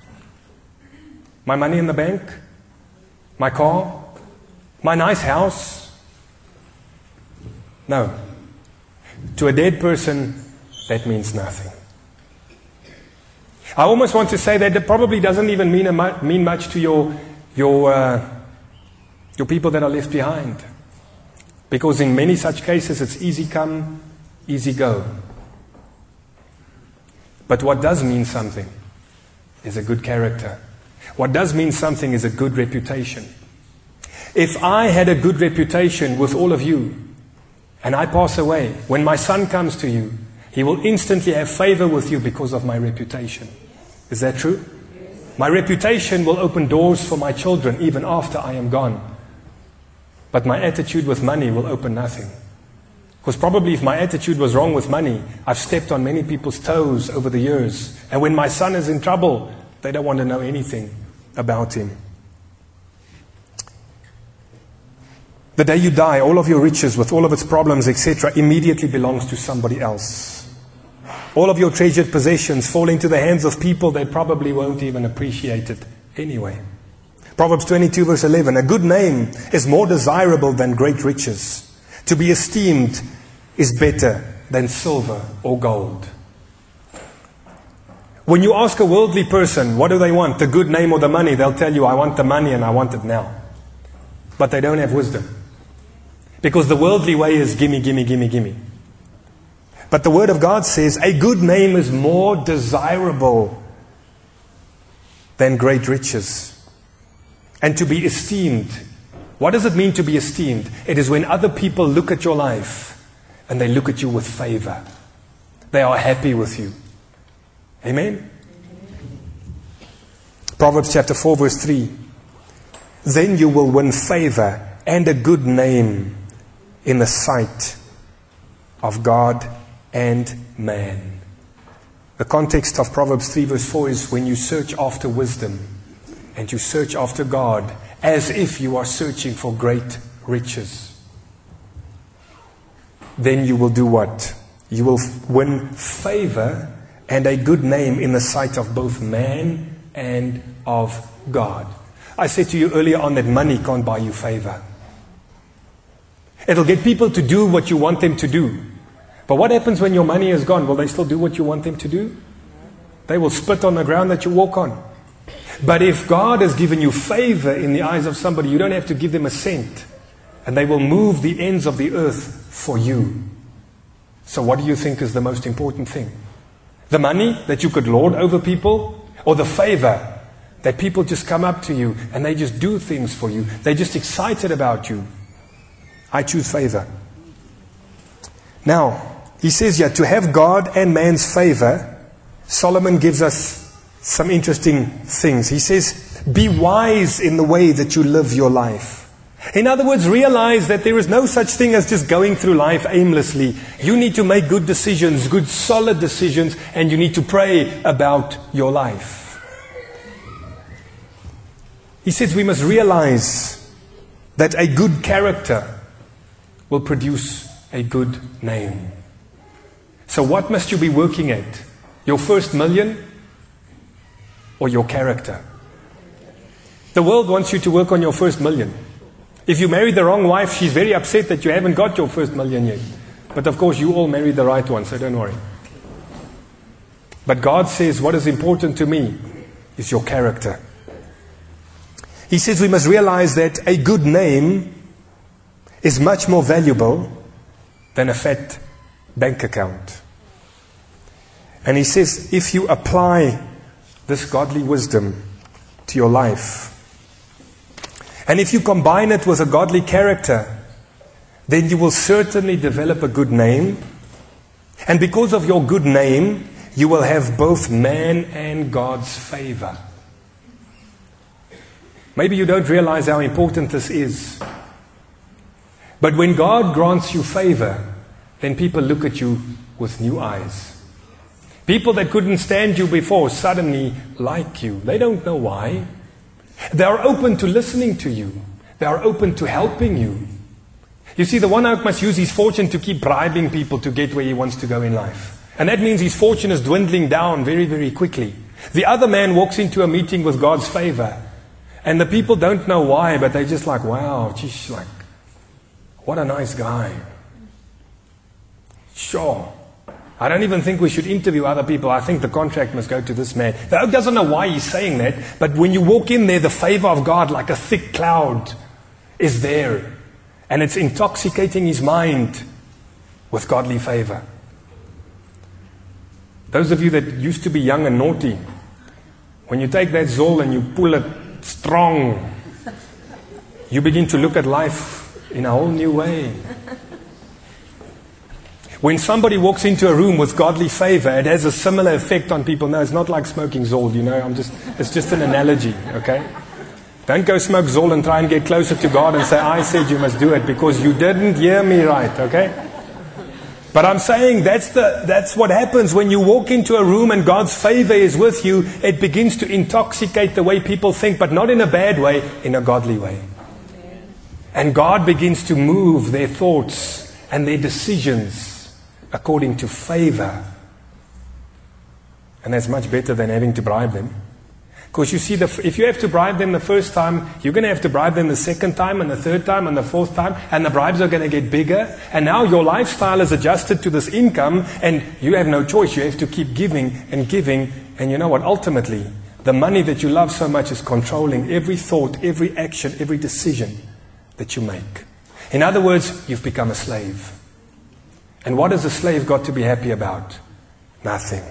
My money in the bank? My car? My nice house? No. To a dead person, that means nothing. I almost want to say that it probably doesn't even mean much to your people that are left behind. Because in many such cases, it's easy come, easy go. But what does mean something is a good character. What does mean something is a good reputation. If I had a good reputation with all of you, and I pass away, when my son comes to you, he will instantly have favor with you because of my reputation. Is that true? My reputation will open doors for my children even after I am gone. But my attitude with money will open nothing. Because probably if my attitude was wrong with money, I've stepped on many people's toes over the years. And when my son is in trouble, they don't want to know anything about him. The day you die, all of your riches with all of its problems, etc., immediately belongs to somebody else. All of your treasured possessions fall into the hands of people that probably won't even appreciate it anyway. Proverbs 22 verse 11, a good name is more desirable than great riches. To be esteemed is better than silver or gold. When you ask a worldly person, what do they want, the good name or the money? They'll tell you, I want the money and I want it now. But they don't have wisdom. Because the worldly way is gimme, gimme, gimme, gimme. But the Word of God says a good name is more desirable than great riches. And to be esteemed. What does it mean to be esteemed? It is when other people look at your life and they look at you with favor. They are happy with you. Amen? Proverbs chapter 4 verse 3. Then you will win favor and a good name in the sight of God and man. The context of Proverbs 3 verse 4 is when you search after wisdom and you search after God as if you are searching for great riches. Then you will do what? You will win favor and a good name in the sight of both man and of God. I said to you earlier on that money can't buy you favor. It'll get people to do what you want them to do. But what happens when your money is gone? Will they still do what you want them to do? They will spit on the ground that you walk on. But if God has given you favor in the eyes of somebody, you don't have to give them a cent. And they will move the ends of the earth for you. So what do you think is the most important thing? The money that you could lord over people? Or the favor that people just come up to you and they just do things for you? They're just excited about you. I choose favor. Now, he says here, to have God and man's favor, Solomon gives us some interesting things. He says, be wise in the way that you live your life. In other words, realize that there is no such thing as just going through life aimlessly. You need to make good decisions, good solid decisions, and you need to pray about your life. He says we must realize that a good character will produce a good name. So what must you be working at? Your first million or your character? The world wants you to work on your first million. If you marry the wrong wife, she's very upset that you haven't got your first million yet. But of course, you all married the right one, so don't worry. But God says, what is important to me is your character. He says we must realize that a good name is much more valuable than a fat bank account. And he says, if you apply this godly wisdom to your life, and if you combine it with a godly character, then you will certainly develop a good name. And because of your good name, you will have both man and God's favor. Maybe you don't realize how important this is. But when God grants you favor, then people look at you with new eyes. People that couldn't stand you before suddenly like you. They don't know why. They are open to listening to you. They are open to helping you. You see, the one oak must use his fortune to keep bribing people to get where he wants to go in life. And that means his fortune is dwindling down very, very quickly. The other man walks into a meeting with God's favor. And the people don't know why, but they're just like, wow, geez, like, what a nice guy. Sure. I don't even think we should interview other people. I think the contract must go to this man. The oak doesn't know why he's saying that, but when you walk in there, the favor of God, like a thick cloud, is there. And it's intoxicating his mind with godly favor. Those of you that used to be young and naughty, when you take that Zol and you pull it strong, you begin to look at life in a whole new way. When somebody walks into a room with godly favor, it has a similar effect on people. No, it's not like smoking Zol, it's just an analogy, okay? Don't go smoke Zol and try and get closer to God and say, I said you must do it because you didn't hear me right, okay? But I'm saying that's what happens when you walk into a room and God's favor is with you. It begins to intoxicate the way people think, but not in a bad way, in a godly way. And God begins to move their thoughts and their decisions according to favor. And that's much better than having to bribe them. Because you see, if you have to bribe them the first time, you're going to have to bribe them the second time and the third time and the fourth time, and the bribes are going to get bigger. And now your lifestyle is adjusted to this income, and you have no choice. You have to keep giving and giving. And you know what? Ultimately, the money that you love so much is controlling every thought, every action, every decision that you make. In other words, you've become a slave. And what has a slave got to be happy about? Nothing.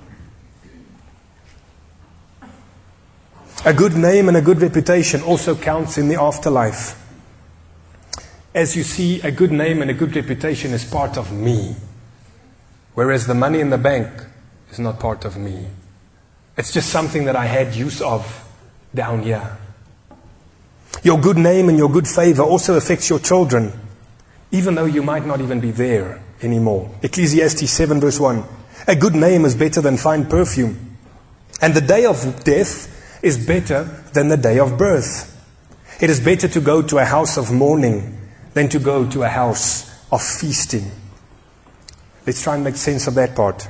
A good name and a good reputation also counts in the afterlife. As you see, a good name and a good reputation is part of me. Whereas the money in the bank is not part of me. It's just something that I had use of down here. Your good name and your good favor also affects your children, even though you might not even be there anymore. Ecclesiastes 7 verse 1. A good name is better than fine perfume, and the day of death is better than the day of birth. It is better to go to a house of mourning than to go to a house of feasting. Let's try and make sense of that part.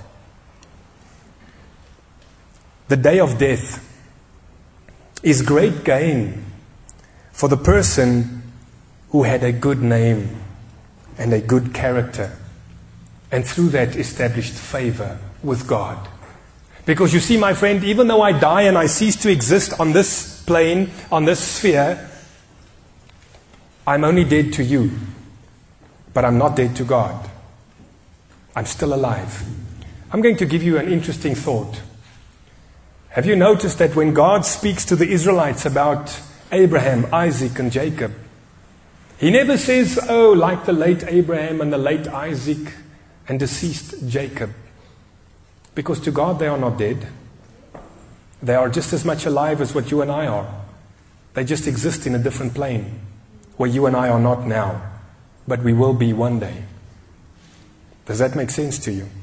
The day of death is great gain for the person who had a good name and a good character, and through that established favor with God. Because you see, my friend, even though I die and I cease to exist on this plane, on this sphere, I'm only dead to you. But I'm not dead to God. I'm still alive. I'm going to give you an interesting thought. Have you noticed that when God speaks to the Israelites about Abraham, Isaac, and Jacob, He never says, oh, like the late Abraham and the late Isaac and deceased Jacob. Because to God they are not dead. They are just as much alive as what you and I are. They just exist in a different plane where you and I are not now, but we will be one day. Does that make sense to you?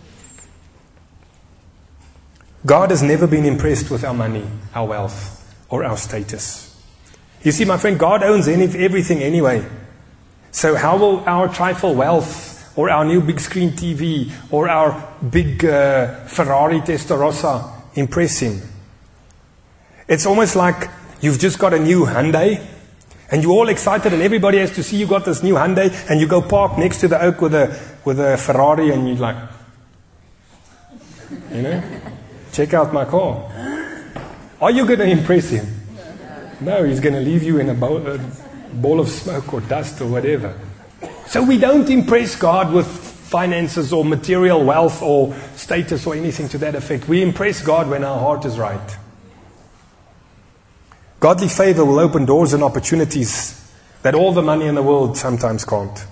God has never been impressed with our money, our wealth, or our status. You see, my friend, God owns everything anyway. So how will our trifle wealth, or our new big screen TV, or our big Ferrari Testarossa impress Him? It's almost like You've just got a new Hyundai, and you're all excited, and everybody has to see you got this new Hyundai, and you go park next to the oak with a Ferrari, and you're like, check out my car. Are you going to impress him? No, he's going to leave you in a ball of smoke or dust or whatever. So we don't impress God with finances or material wealth or status or anything to that effect. We impress God when our heart is right. Godly favor will open doors and opportunities that all the money in the world sometimes can't.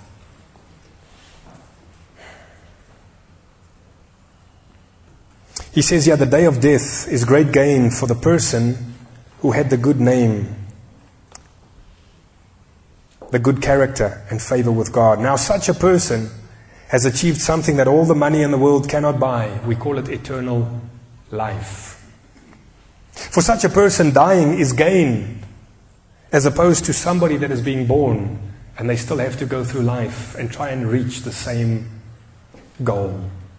He says here, the day of death is great gain for the person who had the good name, the good character and favor with God. Now such a person has achieved something that all the money in the world cannot buy. We call it eternal life. For such a person, dying is gain, as opposed to somebody that is being born and they still have to go through life and try and reach the same goal.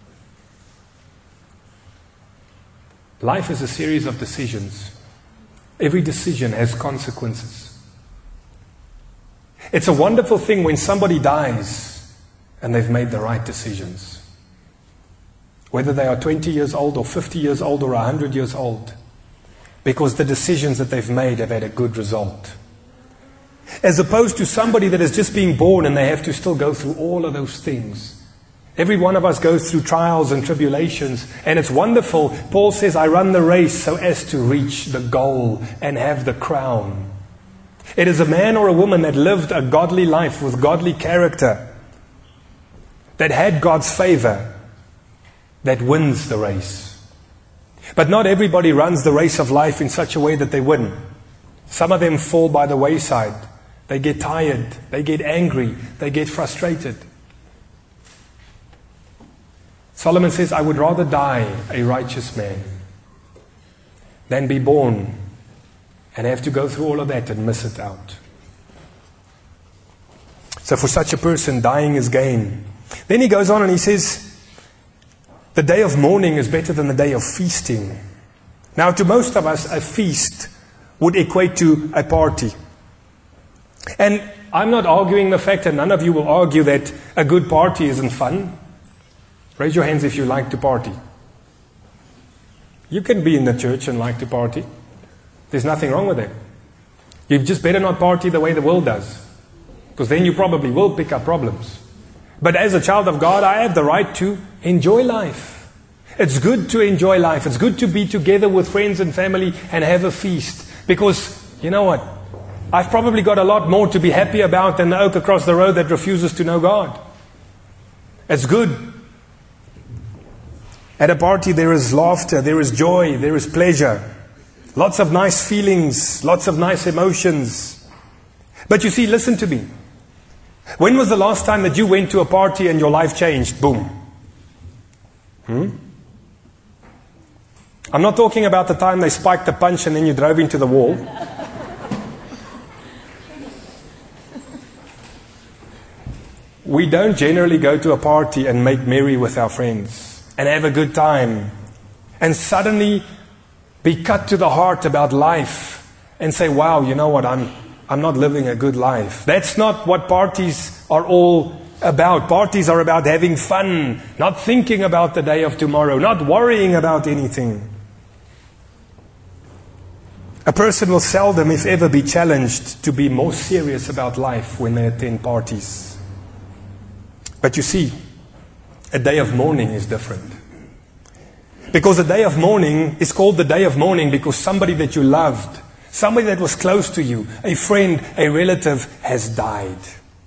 Life is a series of decisions. Every decision has consequences. It's a wonderful thing when somebody dies and they've made the right decisions. Whether they are 20 years old or 50 years old or 100 years old. Because the decisions that they've made have had a good result. As opposed to somebody that is just being born and they have to still go through all of those things. Every one of us goes through trials and tribulations, and it's wonderful. Paul says, I run the race so as to reach the goal and have the crown. It is a man or a woman that lived a godly life with godly character, that had God's favor, that wins the race. But not everybody runs the race of life in such a way that they win. Some of them fall by the wayside. They get tired. They get angry. They get frustrated. Solomon says, I would rather die a righteous man than be born and have to go through all of that and miss it out. So for such a person, dying is gain. Then he goes on and he says, the day of mourning is better than the day of feasting. Now to most of us, a feast would equate to a party. And I'm not arguing the fact, and none of you will argue, that a good party isn't fun. Raise your hands if you like to party. You can be in the church and like to party. There's nothing wrong with that. You just better not party the way the world does. Because then you probably will pick up problems. But as a child of God, I have the right to enjoy life. It's good to enjoy life. It's good to be together with friends and family and have a feast. Because, you know what? I've probably got a lot more to be happy about than the oak across the road that refuses to know God. It's good. At a party there is laughter, there is joy, there is pleasure. Lots of nice feelings, lots of nice emotions. But you see, listen to me. When was the last time that you went to a party and your life changed? Boom. I'm not talking about the time they spiked the punch and then you drove into the wall. We don't generally go to a party and make merry with our friends and have a good time and suddenly be cut to the heart about life and say, wow, you know what, I'm not living a good life. That's not what parties are all about. Parties are about having fun, not thinking about the day of tomorrow, not worrying about anything. A person will seldom, if ever, be challenged to be more serious about life when they attend parties. But you see, a day of mourning is different. Because a day of mourning is called the day of mourning because somebody that you loved, somebody that was close to you, a friend, a relative, has died.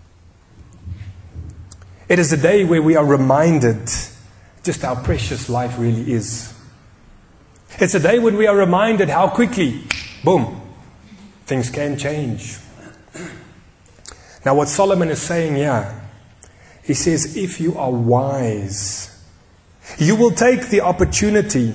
It is a day where we are reminded just how precious life really is. It's a day when we are reminded how quickly, boom, things can change. Now what Solomon is saying here, he says, if you are wise, you will take the opportunity,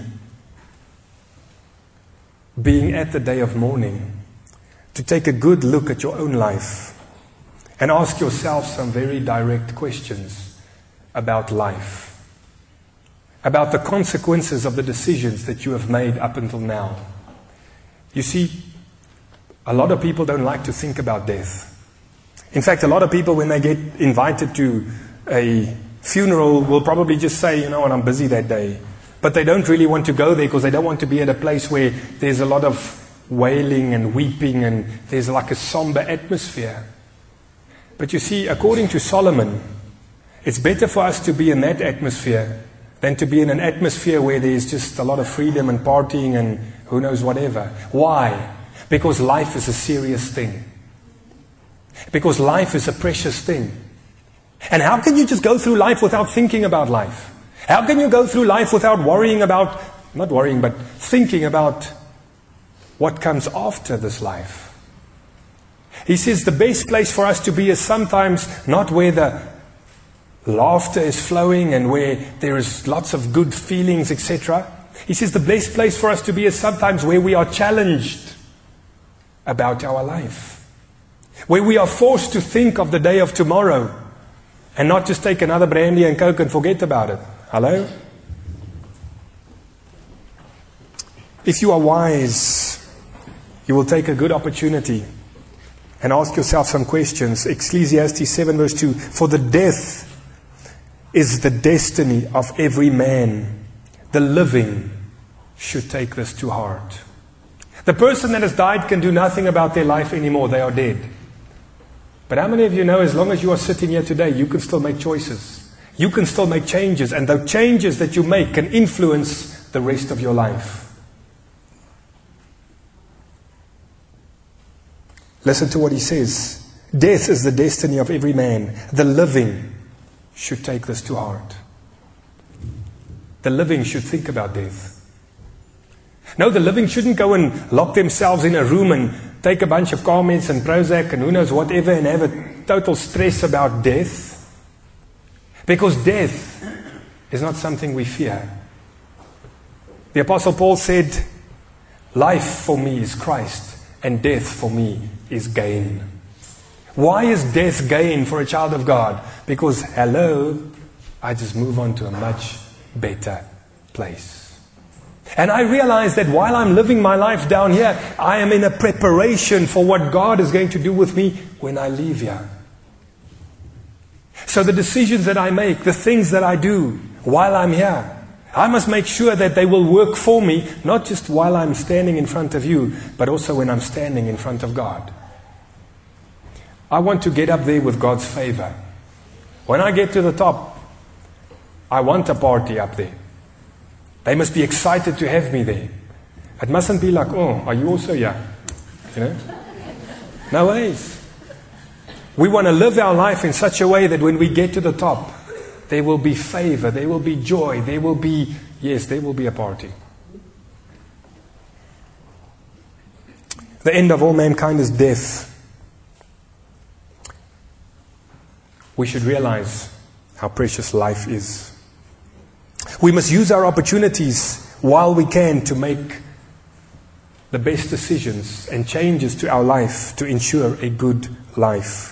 being at the day of mourning, to take a good look at your own life and ask yourself some very direct questions about life, about the consequences of the decisions that you have made up until now. You see, a lot of people don't like to think about death. In fact, a lot of people, when they get invited to a funeral, will probably just say, you know what, I'm busy that day. But they don't really want to go there because they don't want to be at a place where there's a lot of wailing and weeping and there's like a somber atmosphere. But you see, according to Solomon, it's better for us to be in that atmosphere than to be in an atmosphere where there's just a lot of freedom and partying and who knows whatever. Why? Because life is a serious thing. Because life is a precious thing. And how can you just go through life without thinking about life? How can you go through life without thinking about what comes after this life? He says the best place for us to be is sometimes not where the laughter is flowing and where there is lots of good feelings, etc. He says the best place for us to be is sometimes where we are challenged about our life. Where we are forced to think of the day of tomorrow and not just take another brandy and coke and forget about it. Hello? If you are wise, you will take a good opportunity and ask yourself some questions. Ecclesiastes 7 verse 2. For the death is the destiny of every man. The living should take this to heart. The person that has died can do nothing about their life anymore. They are dead. But how many of you know, as long as you are sitting here today, you can still make choices. You can still make changes. And the changes that you make can influence the rest of your life. Listen to what he says. Death is the destiny of every man. The living should take this to heart. The living should think about death. No, the living shouldn't go and lock themselves in a room and take a bunch of Carmeds and Prozac and who knows whatever and have a total stress about death. Because death is not something we fear. The Apostle Paul said, life for me is Christ and death for me is gain. Why is death gain for a child of God? Because, hello, I just move on to a much better place. And I realize that while I'm living my life down here, I am in a preparation for what God is going to do with me when I leave here. So the decisions that I make, the things that I do while I'm here, I must make sure that they will work for me, not just while I'm standing in front of you, but also when I'm standing in front of God. I want to get up there with God's favor. When I get to the top, I want a party up there. They must be excited to have me there. It mustn't be like, oh, are you also here? You know? No ways. We want to live our life in such a way that when we get to the top, there will be favor, there will be joy, there will be a party. The end of all mankind is death. We should realize how precious life is. We must use our opportunities while we can to make the best decisions and changes to our life to ensure a good life.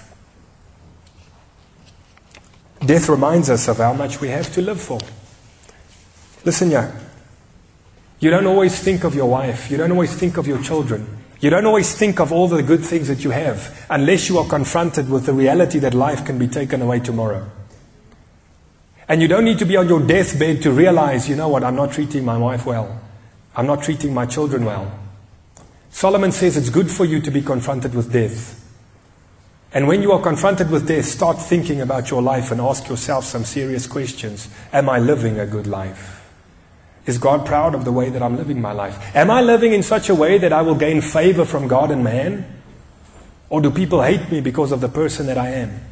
Death reminds us of how much we have to live for. Listen here. You don't always think of your wife. You don't always think of your children. You don't always think of all the good things that you have unless you are confronted with the reality that life can be taken away tomorrow. And you don't need to be on your deathbed to realize, you know what, I'm not treating my wife well. I'm not treating my children well. Solomon says it's good for you to be confronted with death. And when you are confronted with death, start thinking about your life and ask yourself some serious questions. Am I living a good life? Is God proud of the way that I'm living my life? Am I living in such a way that I will gain favor from God and man? Or do people hate me because of the person that I am?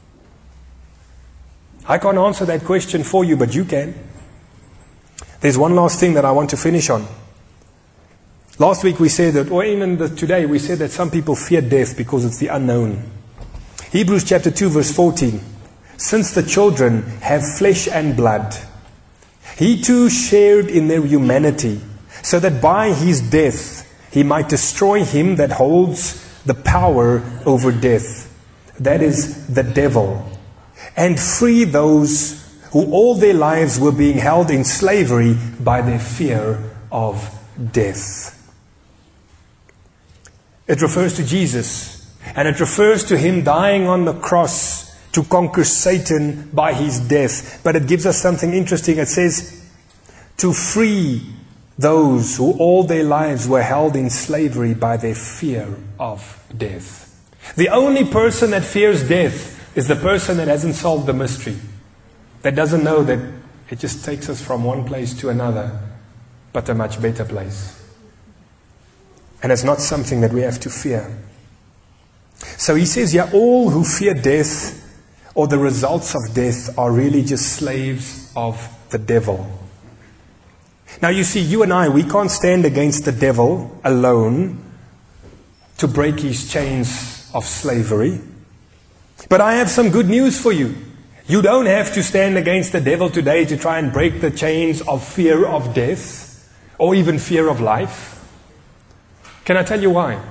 I can't answer that question for you, but you can. There's one last thing that I want to finish on. Last week we said that, or even today we said that some people fear death because it's the unknown. Hebrews chapter 2 verse 14. Since the children have flesh and blood, he too shared in their humanity, so that by his death he might destroy him that holds the power over death, that is, the devil, and free those who all their lives were being held in slavery by their fear of death. It refers to Jesus. And it refers to Him dying on the cross to conquer Satan by His death. But it gives us something interesting. It says, to free those who all their lives were held in slavery by their fear of death. The only person that fears death is the person that hasn't solved the mystery. That doesn't know that it just takes us from one place to another, but a much better place. And it's not something that we have to fear. So he says, yeah, all who fear death or the results of death are really just slaves of the devil. Now you see, you and I, we can't stand against the devil alone to break his chains of slavery. But I have some good news for you. You don't have to stand against the devil today to try and break the chains of fear of death or even fear of life. Can I tell you why?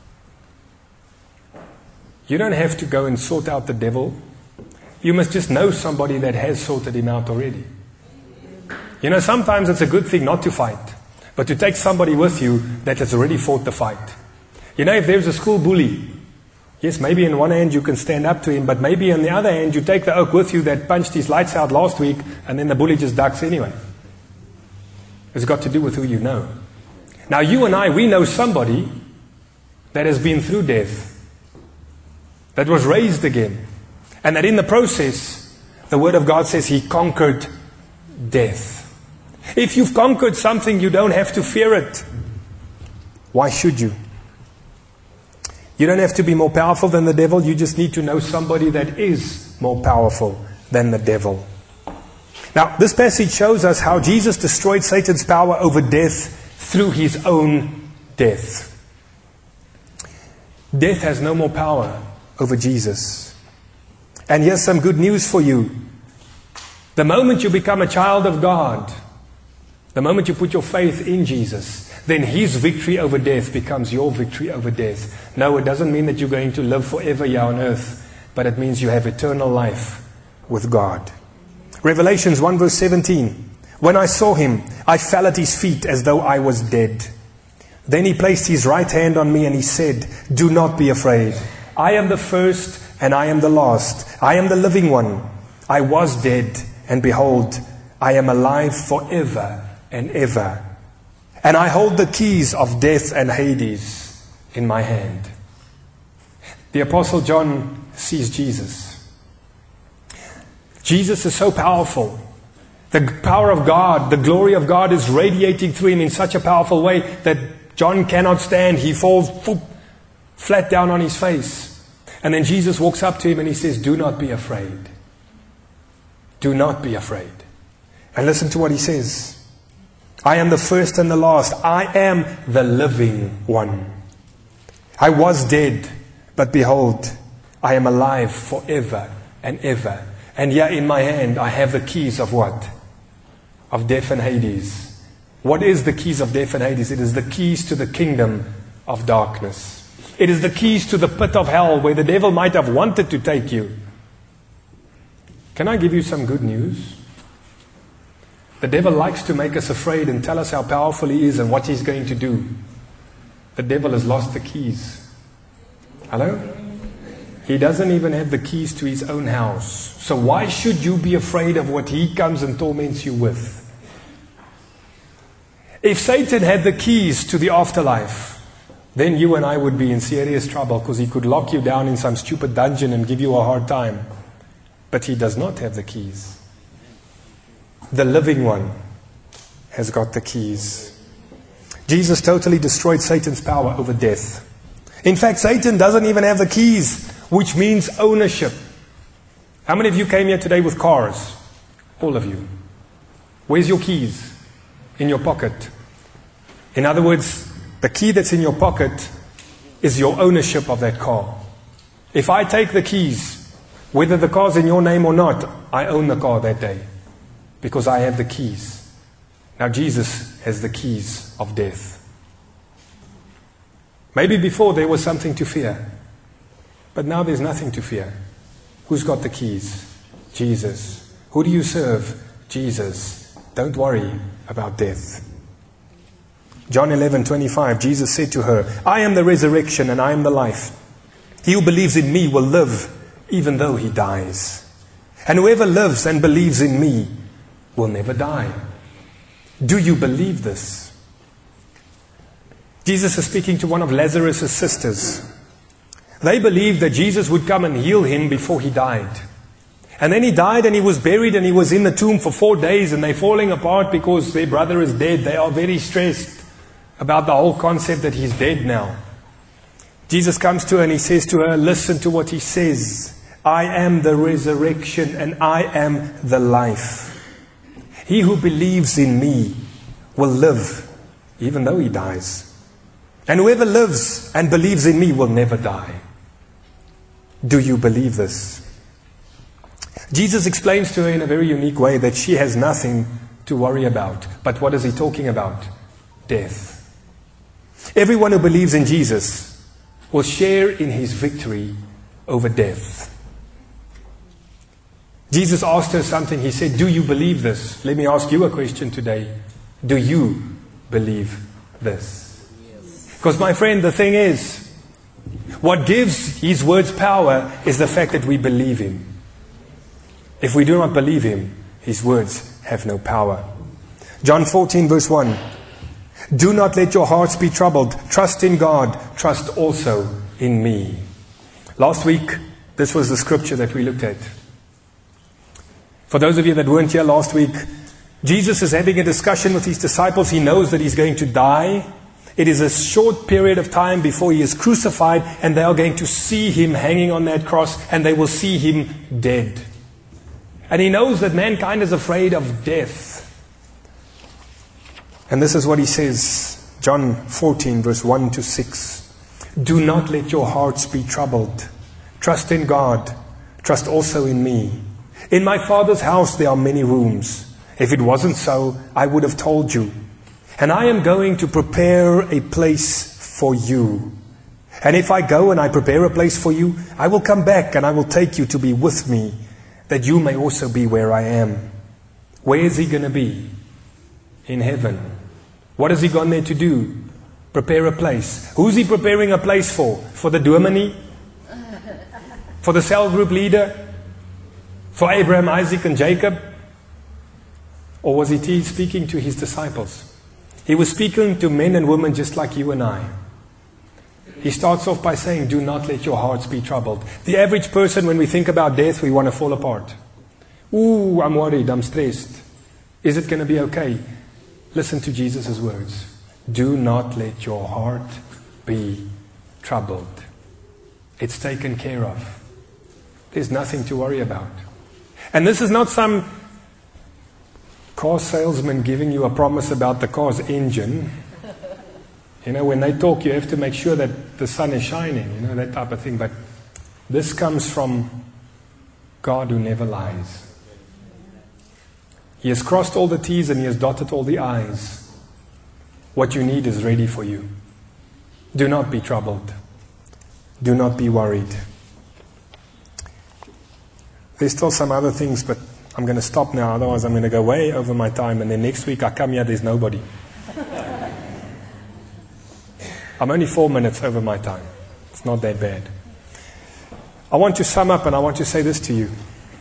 You don't have to go and sort out the devil. You must just know somebody that has sorted him out already. You know, sometimes it's a good thing not to fight, but to take somebody with you that has already fought the fight. You know, if there's a school bully, yes, maybe in one hand you can stand up to him, but maybe on the other hand you take the oak with you that punched his lights out last week, and then the bully just ducks anyway. It's got to do with who you know. Now you and I, we know somebody that has been through death, that was raised again, and that in the process, the Word of God says He conquered death. If you've conquered something, you don't have to fear it. Why should you? You don't have to be more powerful than the devil. You just need to know somebody that is more powerful than the devil. Now, this passage shows us how Jesus destroyed Satan's power over death through His own death. Death has no more power over Jesus. And here's some good news for you. The moment you become a child of God, the moment you put your faith in Jesus, then His victory over death becomes your victory over death. No, it doesn't mean that you're going to live forever here on earth, but it means you have eternal life with God. Revelations 1 verse 17. When I saw Him, I fell at His feet as though I was dead. Then He placed His right hand on me and He said, do not be afraid. I am the first and I am the last. I am the living one. I was dead, and behold, I am alive forever and ever. And I hold the keys of death and Hades in my hand. The Apostle John sees Jesus. Jesus is so powerful. The power of God, the glory of God is radiating through Him in such a powerful way that John cannot stand. He falls flat down on his face. And then Jesus walks up to him and He says, do not be afraid. Do not be afraid. And listen to what He says. I am the first and the last. I am the living one. I was dead, but behold, I am alive forever and ever. And here in my hand, I have the keys of what? Of death and Hades. What is the keys of death and Hades? It is the keys to the kingdom of darkness. It is the keys to the pit of hell where the devil might have wanted to take you. Can I give you some good news? The devil likes to make us afraid and tell us how powerful he is and what he's going to do. The devil has lost the keys. Hello? He doesn't even have the keys to his own house. So why should you be afraid of what he comes and torments you with? If Satan had the keys to the afterlife, then you and I would be in serious trouble, because he could lock you down in some stupid dungeon and give you a hard time. But he does not have the keys. The living one has got the keys. Jesus totally destroyed Satan's power over death. In fact, Satan doesn't even have the keys, which means ownership. How many of you came here today with cars? All of you. Where's your keys? In your pocket. In other words, the key that's in your pocket is your ownership of that car. If I take the keys, whether the car's in your name or not, I own the car that day. Because I have the keys. Now Jesus has the keys of death. Maybe before there was something to fear. But now there's nothing to fear. Who's got the keys? Jesus. Who do you serve? Jesus. Don't worry about death. John 11:25, Jesus said to her, I am the resurrection and I am the life. He who believes in me will live even though he dies. And whoever lives and believes in me will never die. Do you believe this? Jesus is speaking to one of Lazarus' sisters. They believed that Jesus would come and heal him before he died. And then he died and he was buried and he was in the tomb for 4 days and they're falling apart because their brother is dead. They are very stressed about the whole concept that he's dead now. Jesus comes to her and he says to her, listen to what he says. I am the resurrection and I am the life. He who believes in me will live even though he dies. And whoever lives and believes in me will never die. Do you believe this? Jesus explains to her in a very unique way that she has nothing to worry about. But what is he talking about? Death. Everyone who believes in Jesus will share in his victory over death. Jesus asked her something. He said, do you believe this? Let me ask you a question today. Do you believe this? Because my friend, the thing is, what gives his words power is the fact that we believe him. If we do not believe him, his words have no power. John 14 verse 1. Do not let your hearts be troubled. Trust in God. Trust also in me. Last week, this was the scripture that we looked at. For those of you that weren't here last week, Jesus is having a discussion with his disciples. He knows that he's going to die. It is a short period of time before he is crucified, and they are going to see him hanging on that cross, and they will see him dead. And he knows that mankind is afraid of death. And this is what he says, John 14, verse 1 to 6. Do not let your hearts be troubled. Trust in God. Trust also in me. In my Father's house there are many rooms. If it wasn't so, I would have told you. And I am going to prepare a place for you. And if I go and I prepare a place for you, I will come back and I will take you to be with me, that you may also be where I am. Where is he going to be? In heaven. What has he gone there to do? Prepare a place. Who's he preparing a place for? For the dominee? For the cell group leader? For Abraham, Isaac and Jacob? Or was he speaking to his disciples? He was speaking to men and women just like you and I. He starts off by saying, do not let your hearts be troubled. The average person, when we think about death, we want to fall apart. Ooh, I'm worried, I'm stressed. Is it going to be okay? Listen to Jesus' words. Do not let your heart be troubled. It's taken care of. There's nothing to worry about. And this is not some car salesman giving you a promise about the car's engine. You know, when they talk, you have to make sure that the sun is shining, you know, that type of thing. But this comes from God who never lies. He has crossed all the T's and he has dotted all the I's. What you need is ready for you. Do not be troubled. Do not be worried. There's still some other things, but I'm going to stop now. Otherwise, I'm going to go way over my time. And then next week I come here, there's nobody. I'm only 4 minutes over my time. It's not that bad. I want to sum up and I want to say this to you.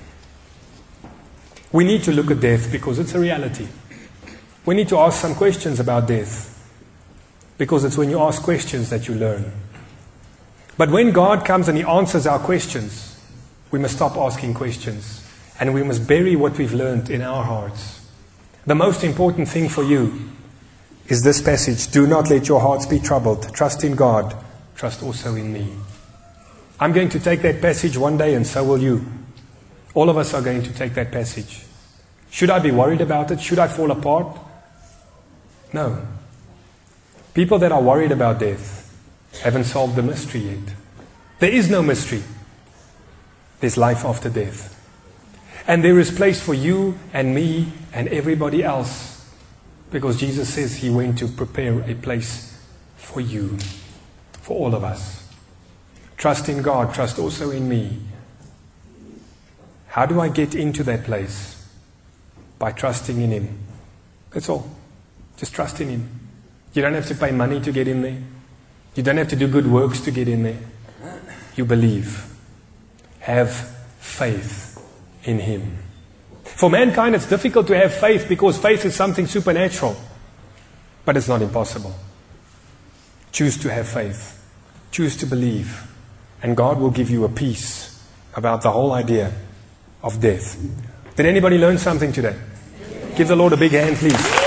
We need to look at death because it's a reality. We need to ask some questions about death because it's when you ask questions that you learn. But when God comes and he answers our questions, we must stop asking questions and we must bury what we've learned in our hearts. The most important thing for you is this passage. Do not let your hearts be troubled. Trust in God. Trust also in me. I'm going to take that passage one day and so will you. All of us are going to take that passage. Should I be worried about it? Should I fall apart? No. People that are worried about death haven't solved the mystery yet. There is no mystery. There's life after death. And there is place for you and me and everybody else. Because Jesus says he went to prepare a place for you. For all of us. Trust in God. Trust also in me. How do I get into that place? By trusting in him. That's all. Just trust in him. You don't have to pay money to get in there. You don't have to do good works to get in there. You believe. Have faith in Him. For mankind, it's difficult to have faith because faith is something supernatural. But it's not impossible. Choose to have faith. Choose to believe. And God will give you a peace about the whole idea of death. Did anybody learn something today? Give the Lord a big hand, please.